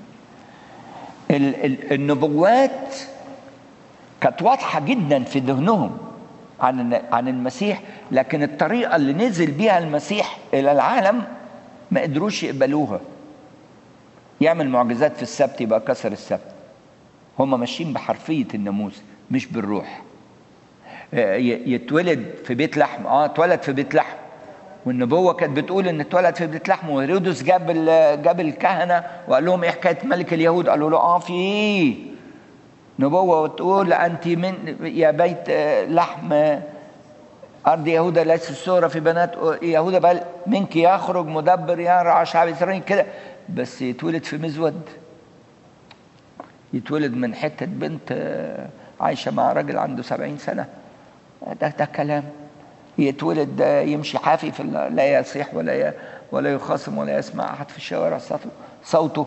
النبوات كانت واضحة جدا في ذهنهم عن عن المسيح، لكن الطريقة اللي نزل بيها المسيح إلى العالم ما قدروش يقبلوها. يعمل معجزات في السبت يبقى كسر السبت. هم ماشيين بحرفية الناموس مش بالروح. يتولد في بيت لحم، اه اتولد في بيت لحم، والنبوة كانت بتقول ان اتولد في بيت لحم. وهيرودس جاب جاب الكهنة وقال لهم ايه حكاية ملك اليهود؟ قالوا له اه في نبوة وتقول انت من يا بيت لحم أرض يهوذا ليست الصغرى في بنات يهوذا، بل منك يخرج مدبر يرعى شعب إسرائيل كده. بس يتولد في مزود، يتولد من حتة بنت عايشة مع راجل عنده سبعين سنة، ده ده كلام. يتولد يمشي حافي في لا يصيح ولا ولا يخاصم ولا يسمع أحد في الشوارع صوته صوته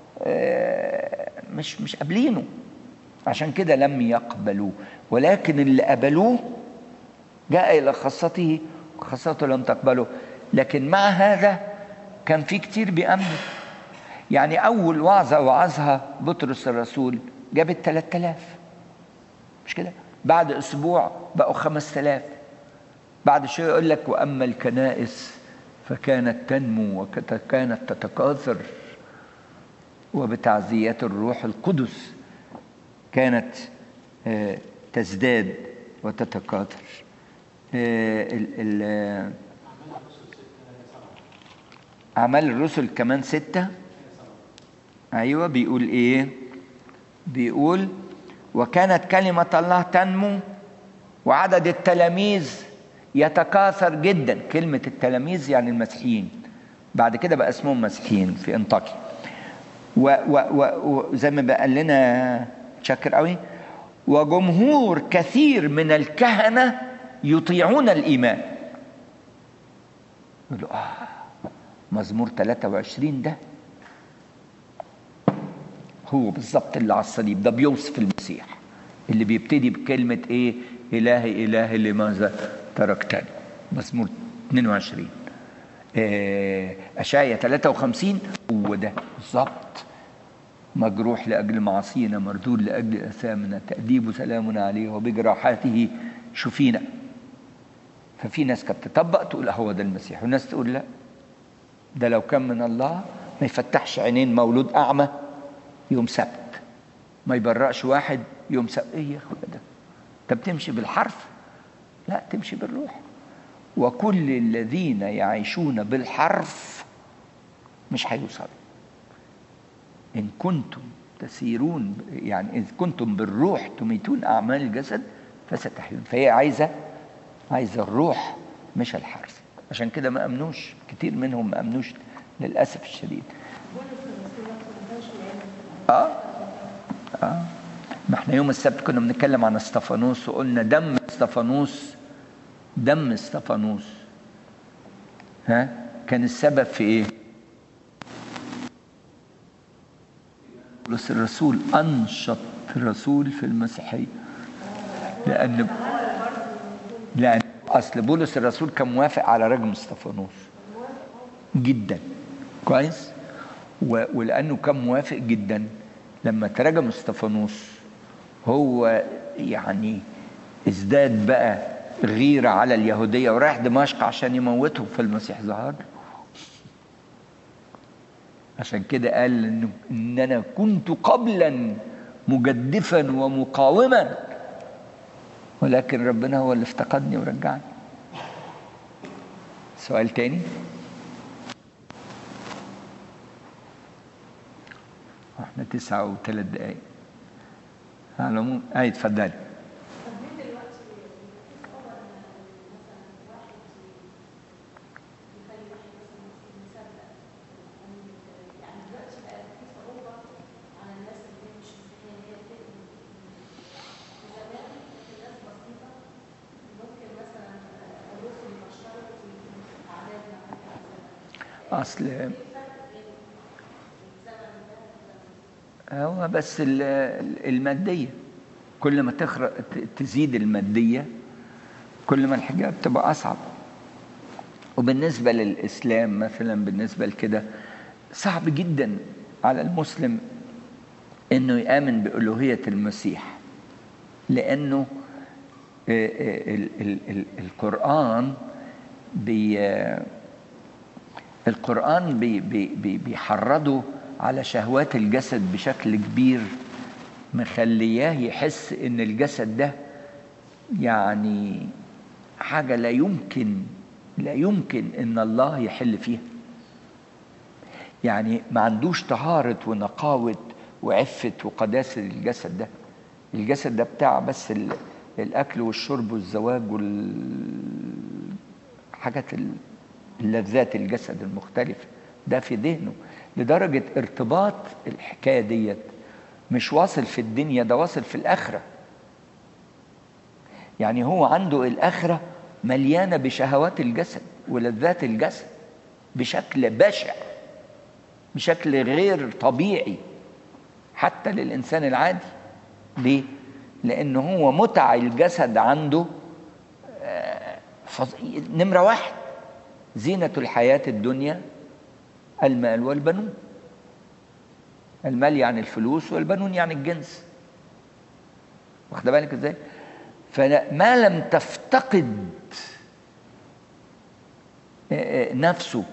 مش مش قابلينه. عشان كده لم يقبلوه، ولكن اللي قبلوه جاء إلى خاصته وخاصته لم تقبله. لكن مع هذا كان في كتير بيأمنوا. يعني أول وعظة وعظها بطرس الرسول جابت ثلاثة آلاف، مش كده؟ بعد أسبوع بقوا خمسة آلاف. بعد شوية يقول لك وأما الكنائس فكانت تنمو وكانت تتكاثر، وبتعزيات الروح القدس كانت تزداد وتتكاثر. أعمال الرسل كمان ستة. أيوة، بيقول إيه؟ بيقول وكانت كلمة الله تنمو وعدد التلاميذ يتكاثر جدا. كلمة التلاميذ يعني المسيحيين، بعد كده بقى اسمهم مسيحيين في انطاكيا. وزي ما بقى لنا شاكر قوي، وجمهور كثير من الكهنة يطيعون الإيمان. يقولوا آه مزمور ثلاثة وعشرين ده هو بالضبط اللي على الصليب، ده بيوصف المسيح اللي بيبتدي بكلمة إيه؟ إلهي إلهي لماذا تركتني. مزمور اثنين وعشرين. أشعياء ثلاثة وخمسين هو ده بالضبط. مجروح لأجل معصينا، مردود لأجل أثامنا، تأديب سلامنا عليه وبجراحاته شفينا. ففي ناس كانت تطبق تقول هو ده المسيح، وناس تقول لا، ده لو كان من الله ما يفتحش عينين مولود أعمى يوم سبت، ما يبرأش واحد يوم سبت. ايه يا اخويا ده؟ انت بتمشي بالحرف؟ لا، تمشي بالروح. وكل الذين يعيشون بالحرف مش هيوصلوا. إن كنتم تسيرون، يعني إن كنتم بالروح تميتون أعمال الجسد فستحيون. فهي عايزة عايزة الروح مش الحرف. عشان كده ما أمنوش، كتير منهم ما أمنوش للأسف الشديد. آه آه ما احنا يوم السبت كنا بنتكلم عن استفانوس، وقلنا دم استفانوس دم استفانوس ها كان السبب في ايه؟ بولس الرسول انشط رسول في المسيحيه، لان لان اصل بولس الرسول كان موافق على رجم استفانوس جدا كويس، ولانه كان موافق جدا لما ترجم استفانوس هو يعني ازداد بقى غيرة على اليهودية ورايح دمشق عشان يموتهم في المسيح ظهر. عشان كده قال إن, إن أنا كنت قبلا مجدفا ومقاوما، ولكن ربنا هو اللي افتقدني ورجعني. سؤال تاني؟ احنا تسعة وثلاث دقايق على العموم. اي اتفضلي. أصل هو بس المادية، كل ما تخرق تزيد المادية كل ما الحجاب تبقى أصعب. وبالنسبة للإسلام مثلا، بالنسبة لكده صعب جدا على المسلم إنه يآمن بألوهية المسيح، لأنه القرآن بي القرآن بي بي بيحرضه على شهوات الجسد بشكل كبير، مخلياه يحس ان الجسد ده يعني حاجة لا يمكن لا يمكن ان الله يحل فيها. يعني ما عندوش طهارة ونقاوة وعفة وقداسة الجسد ده. الجسد ده بتاع بس الأكل والشرب والزواج والحاجات اللذات الجسد المختلفة، ده في ذهنه، لدرجة ارتباط الحكاية ديت مش واصل في الدنيا، ده واصل في الآخرة. يعني هو عنده الآخرة مليانة بشهوات الجسد ولذات الجسد بشكل بشع، بشكل غير طبيعي حتى للإنسان العادي. ليه؟ لأنه هو متع الجسد عنده نمرة واحد. زينة الحياة الدنيا المال والبنون. المال يعني الفلوس، والبنون يعني الجنس. واخد بالك ازاي؟ فما لم تفتقد نفسه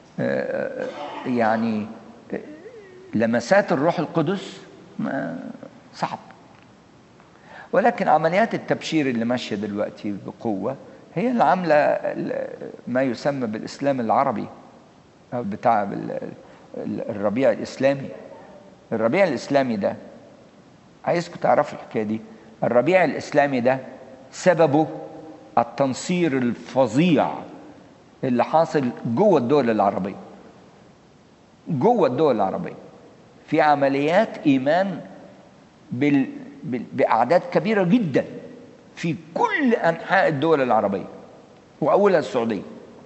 يعني لمسات الروح القدس صعب. ولكن عمليات التبشير اللي ماشيه دلوقتي بقوه هي اللي عامله ما يسمى بالاسلام العربي، او بتاع الربيع الاسلامي. الربيع الاسلامي ده عايزكم تعرفوا الحكايه دي. الربيع الاسلامي ده سببه التنصير الفظيع اللي حاصل جوه الدول العربيه. جوه الدول العربيه في عمليات ايمان بال... بال... باعداد كبيره جدا في كل انحاء الدول العربيه، واولها السعوديه.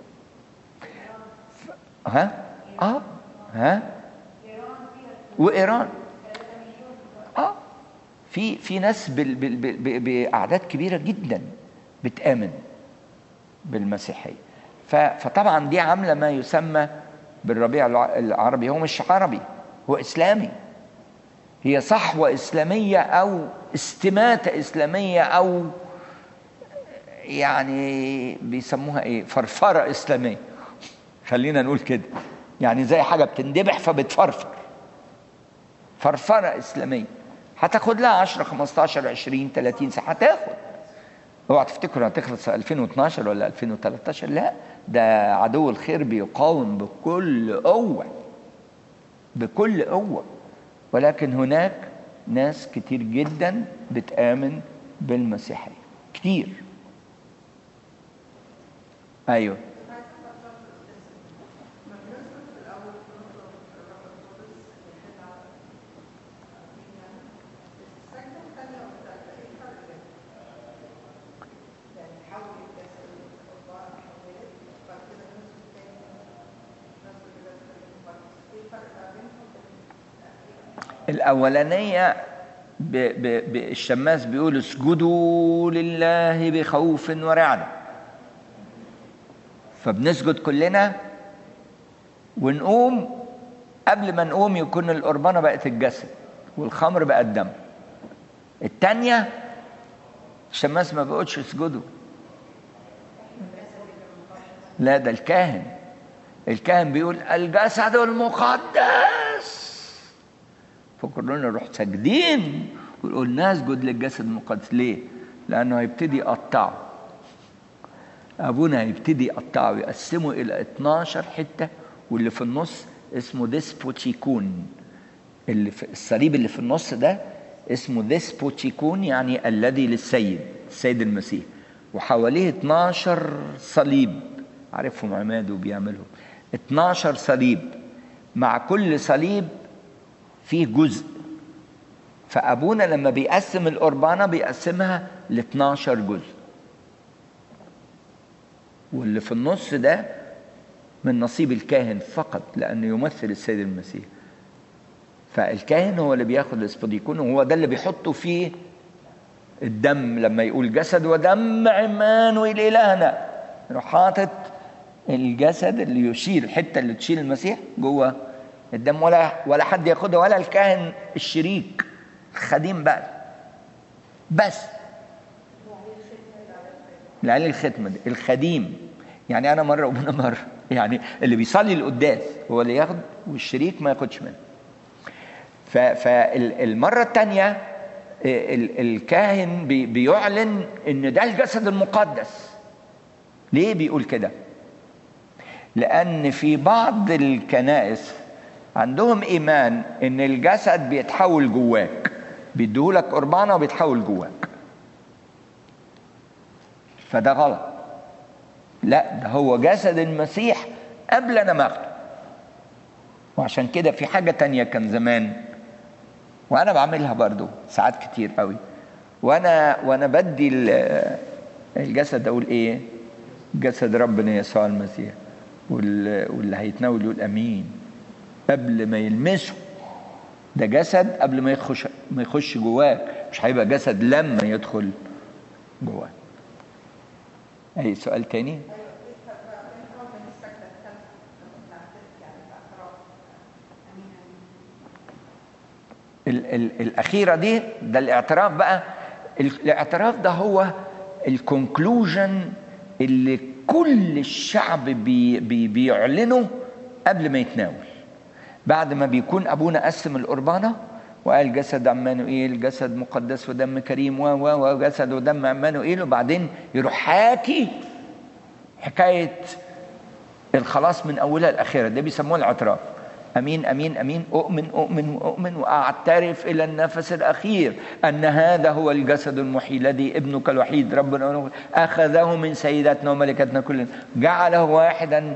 ف... ها اه ها وايران. اه في في ناس بال... بال... بال... باعداد كبيره جدا بتآمن بالمسيحيه. ف... فطبعا دي عامله ما يسمى بالربيع العربي. هو مش عربي، هو اسلامي. هي صحوة إسلامية أو استماتة إسلامية أو يعني بيسموها إيه، فرفرة إسلامية، خلينا نقول كده. يعني زي حاجة بتندبح فبتفرفر، فرفرة إسلامية. هتاخد لها عشرة خمستاشر عشرين ثلاثين سنة، هتاخد. اوعى تفتكروا هتخلص ألفين واثناشر ولا ألفين وثلاثة عشر، لا، ده عدو الخير بيقاوم بكل قوة، بكل قوة. ولكن هناك ناس كتير جدا بتآمن بالمسيحية، كتير. ايوه الأولانية بالشماس بيقول اسجدوا لله بخوف ورعدة، فبنسجد كلنا ونقوم. قبل ما نقوم يكون القربانة بقت الجسد والخمر بقى الدم. التانية الشماس ما بيقولش اسجدوا، لا، ده الكاهن. الكاهن بيقول الجسد المقدس، فكلنا نروح ساجدين ونقول نسجد للجسد المقدس. ليه؟ لأنه هيبتدي يقطعه. أبونا هيبتدي يقطعه، يقسمه إلى اتناشر حتة، واللي في النص اسمه ديسبوتيكون. اللي في الصليب اللي في النص ده اسمه ديسبوتيكون، يعني الذي للسيد، السيد المسيح. وحواليه اتناشر صليب، عارفهم عماد وبيعملهم. اتناشر صليب، مع كل صليب فيه جزء. فأبونا لما بيقسم القربانة بيقسمها ل اتناشر جزء، واللي في النص ده من نصيب الكاهن فقط، لأنه يمثل السيد المسيح. فالكاهن هو اللي بياخد الاسبوديكون، وهو ده اللي بيحطه فيه الدم. لما يقول جسد ودم عمانوئيل إلهنا، يروح حاطط الجسد اللي يشيل الحتة اللي تشيل المسيح جوه الدم، ولا ولا حد ياخدها، ولا الكاهن الشريك الخديم بقى، بس العيال الختمة دي الخديم. يعني أنا مرة وأنا مرة، يعني اللي بيصلي القداس هو اللي ياخد، والشريك ما ياخدش منه. فالمرة الثانية الكاهن بيعلن إن ده الجسد المقدس. ليه بيقول كده؟ لأن في بعض الكنائس عندهم إيمان إن الجسد بيتحول جواك، بيديهولك قربانة وبيتحول جواك. فده غلط. لا، ده هو جسد المسيح قبل أنا ما أخده. وعشان كده في حاجة تانية كان زمان وأنا بعملها برضو ساعات كتير قوي، وأنا وأنا بدي الجسد أقول إيه؟ جسد ربنا يسوع المسيح، واللي هيتناول يقول أمين قبل ما يلمسه. ده جسد قبل ما يخش ما يخش جواك، مش هيبقى جسد لما يدخل جواك. أي سؤال تاني؟ ال ال الأخيرة دي ده الاعتراف بقى. الاعتراف ده هو الكونكلوجن اللي كل الشعب بي بي بيعلنه قبل ما يتناول. بعد ما بيكون أبونا قسم القربانة وقال جسد عمانوئيل، جسد مقدس ودم كريم و و وجسد ودم عمانوئيل، وبعدين يروح حاكي حكاية الخلاص من أولها لآخرها. ده بيسموه الاعتراف. أمين أمين أمين، أؤمن أؤمن وأؤمن وأعترف إلى النفس الأخير أن هذا هو الجسد المحيي الذي ابنك الوحيد ربنا أخذه من سيداتنا وملكتنا كلنا، جعله واحدا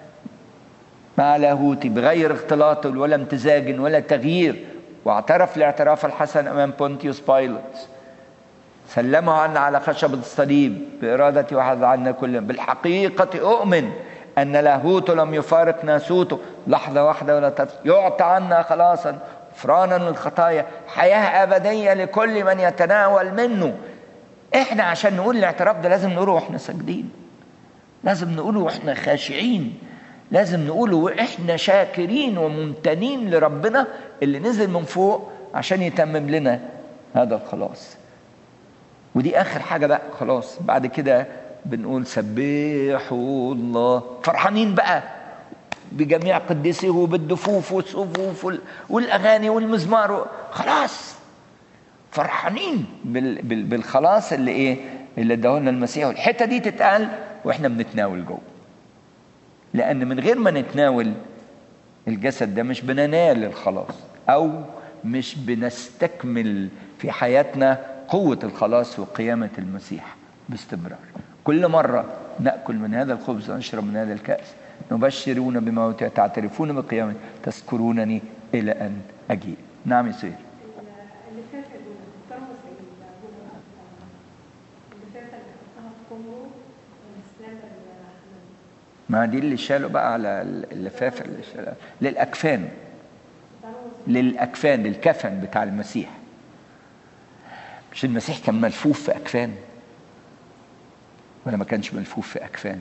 مع لاهوتي بغير اختلاط ولا امتزاج ولا تغيير، واعترف الاعتراف الحسن أمام بونتيوس بايلوت، سلمه عنا على خشبة الصليب بإرادتي وحظ عنا كلنا. بالحقيقة أؤمن أن لاهوته لم يفارق ناسوته لحظة واحدة ولا تفصل، يعطى عنا خلاصا غفرانا للخطايا، حياة أبدية لكل من يتناول منه. إحنا عشان نقول الاعتراف ده لازم نقوله وإحنا ساجدين، لازم نقوله وإحنا خاشعين، لازم نقوله وإحنا شاكرين وممتنين لربنا اللي نزل من فوق عشان يتمم لنا هذا الخلاص. ودي آخر حاجة بقى خلاص. بعد كده بنقول سبحوا الله، فرحانين بقى بجميع قديسيه وبالدفوف والصفوف والأغاني والمزمار، خلاص فرحانين بالخلاص اللي إيه اللي اداهولنا المسيح. والحتة دي تتقال وإحنا بنتناول جوه، لأن من غير ما نتناول الجسد ده مش بننال الخلاص، أو مش بنستكمل في حياتنا قوة الخلاص وقيامة المسيح باستمرار. كل مرة نأكل من هذا الخبز ونشرب من هذا الكأس نبشرون بموته، تعترفون بقيامته، تذكرونني إلى أن أجيء. نعم يسير. ما دي اللي شالوا بقى على اللفافة اللي شالوا للأكفان، للأكفان للكفن بتاع المسيح. مش المسيح كان ملفوف في أكفان ولا ما كانش ملفوف في أكفان؟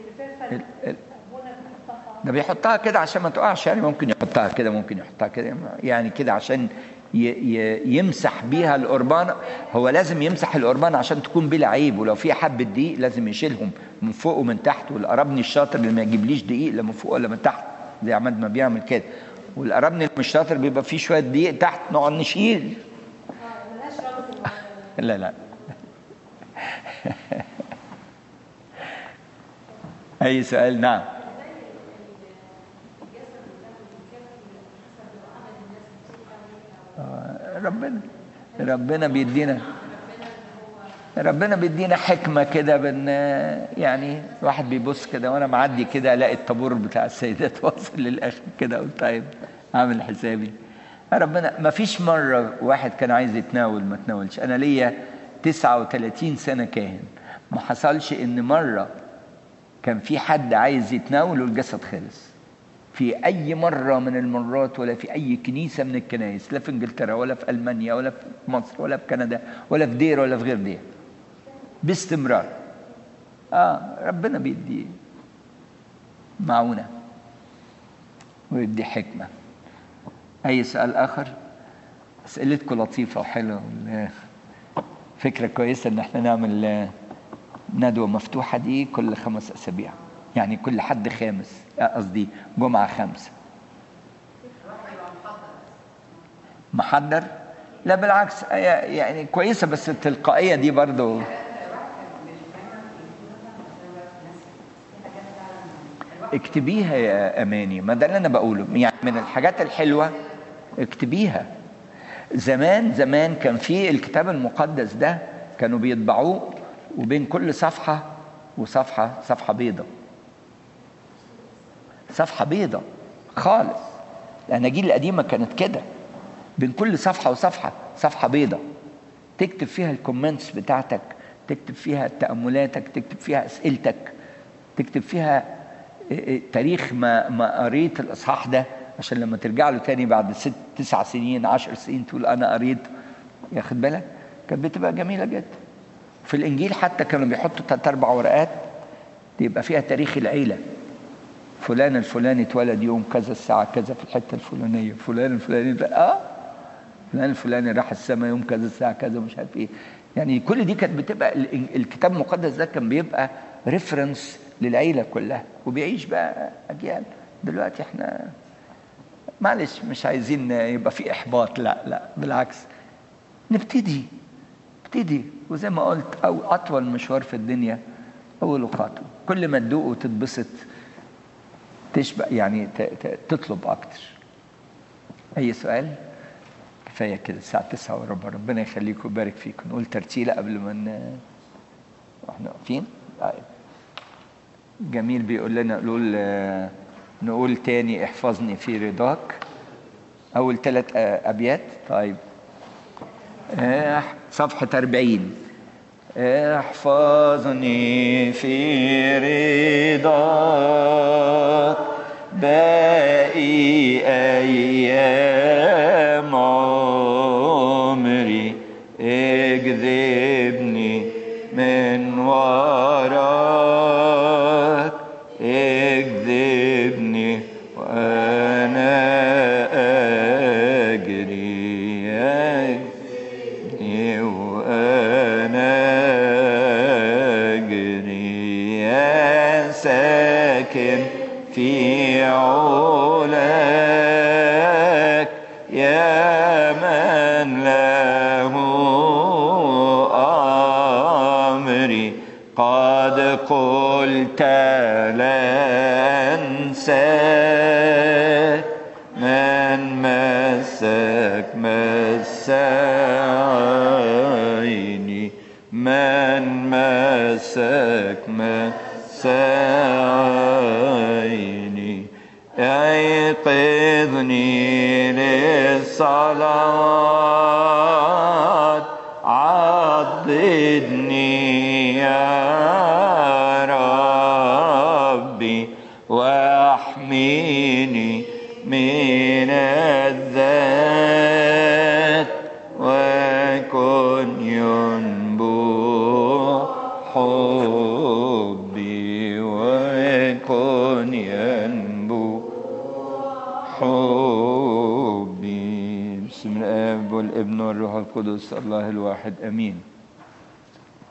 ده بيحطها كده عشان ما تقعش، يعني ممكن يحطها كده ممكن يحطها كده، يعني كده عشان يمسح بيها القربان. هو لازم يمسح القربان عشان تكون بلا عيب، ولو في حبة دقيق لازم يشيلهم من فوق ومن تحت. والقربني الشاطر اللي ما يجيبليش دقيق لا من فوق ولا من تحت زي عماد ما بيعمل كده، والقربني اللي مش شاطر بيبقى فيه شوية دقيق تحت نقعد نشيل. لا لا أي سؤال؟ نعم. ربنا ربنا بيدينا ربنا بيدينا حكمة كده، بن يعني واحد بيبص كده وانا معدي كده الاقي الطابور بتاع السيدات واصل للاخر كده، قلت طيب اعمل حسابي. ربنا ما فيش مرة واحد كان عايز يتناول ما تناولش. انا ليا تسعة وثلاثين سنة كاهن، ما حصلش ان مرة كان في حد عايز يتناول والجسد خلص في أي مرة من المرات، ولا في أي كنيسة من الكنائس، لا في إنجلترا ولا في ألمانيا ولا في مصر ولا في كندا ولا في دير ولا في غير دير، باستمرار. آه ربنا بيدي معونة ويدي حكمة. أي سؤال آخر؟ أسئلتكم لطيفة وحلوة، فكرة كويسة إن احنا نعمل ندوة مفتوحة دي كل خمس أسابيع، يعني كل حد خامس، قصدي جمعة خامسة. محضر؟ لا بالعكس، يعني كويسة، بس التلقائية دي برضو اكتبيها يا أماني. ما ده اللي أنا بقوله، يعني من الحاجات الحلوة اكتبيها. زمان زمان كان في الكتاب المقدس ده كانوا بيطبعوه وبين كل صفحة وصفحة صفحة بيضة، صفحة بيضة خالص. الأناجيل القديمة كانت كده، بين كل صفحة وصفحة صفحة بيضة تكتب فيها الكومنتس بتاعتك، تكتب فيها تأملاتك، تكتب فيها أسئلتك، تكتب فيها تاريخ ما ما قريت الإصحاح ده، عشان لما ترجع له تاني بعد ست تسع سنين عشر سنين تقول أنا قريت. ياخد بالك؟ كانت بتبقى جميلة جدا. في الإنجيل حتى كانوا بيحطوا تلات أربع ورقات يبقى فيها تاريخ العيلة، فلان الفلاني اتولد يوم كذا الساعة كذا في الحتة الفلانية، فلان الفلاني اه فلان الفلاني راح السماء يوم كذا الساعة كذا مش عارف ايه. يعني كل دي كانت بتبقى الكتاب المقدس ده كان بيبقى ريفرنس للعيلة كلها، وبيعيش بقى أجيال. دلوقتي احنا معلش مش عايزين يبقى في إحباط، لا لا بالعكس، نبتدي نبتدي وزي ما قلت أو أطول مشوار في الدنيا أول خطوة، كل ما تدوق وتتبسط تشبع يعني تطلب أكتر. أي سؤال؟ كفاية كده، الساعة تسعة وربع. ربنا يخليكم ويبارك فيكم. نقول ترتيلة قبل ما ن... احنا واقفين. طيب جميل بيقول لنا نقول نقول تاني احفظني في رضاك، أول ثلاث أبيات. طيب صفحة أربعين. احفظني في رضاك باقي أيام عمري، اجذبني من وراك، اجذبني وأنا أجري، اجذبني وأنا أجري، يا ساكن في علاك، يا من له أمري، قد قلت لا أنساك، من مسك مس عيني، من مسك مس عيني، ايقظني للصلاة، عضدني يا ربي، واحميني من الذات، وكن ينبوع حبي، وكن ينبوع حبي. بسم الآب والابن والروح القدس الله الواحد، امين.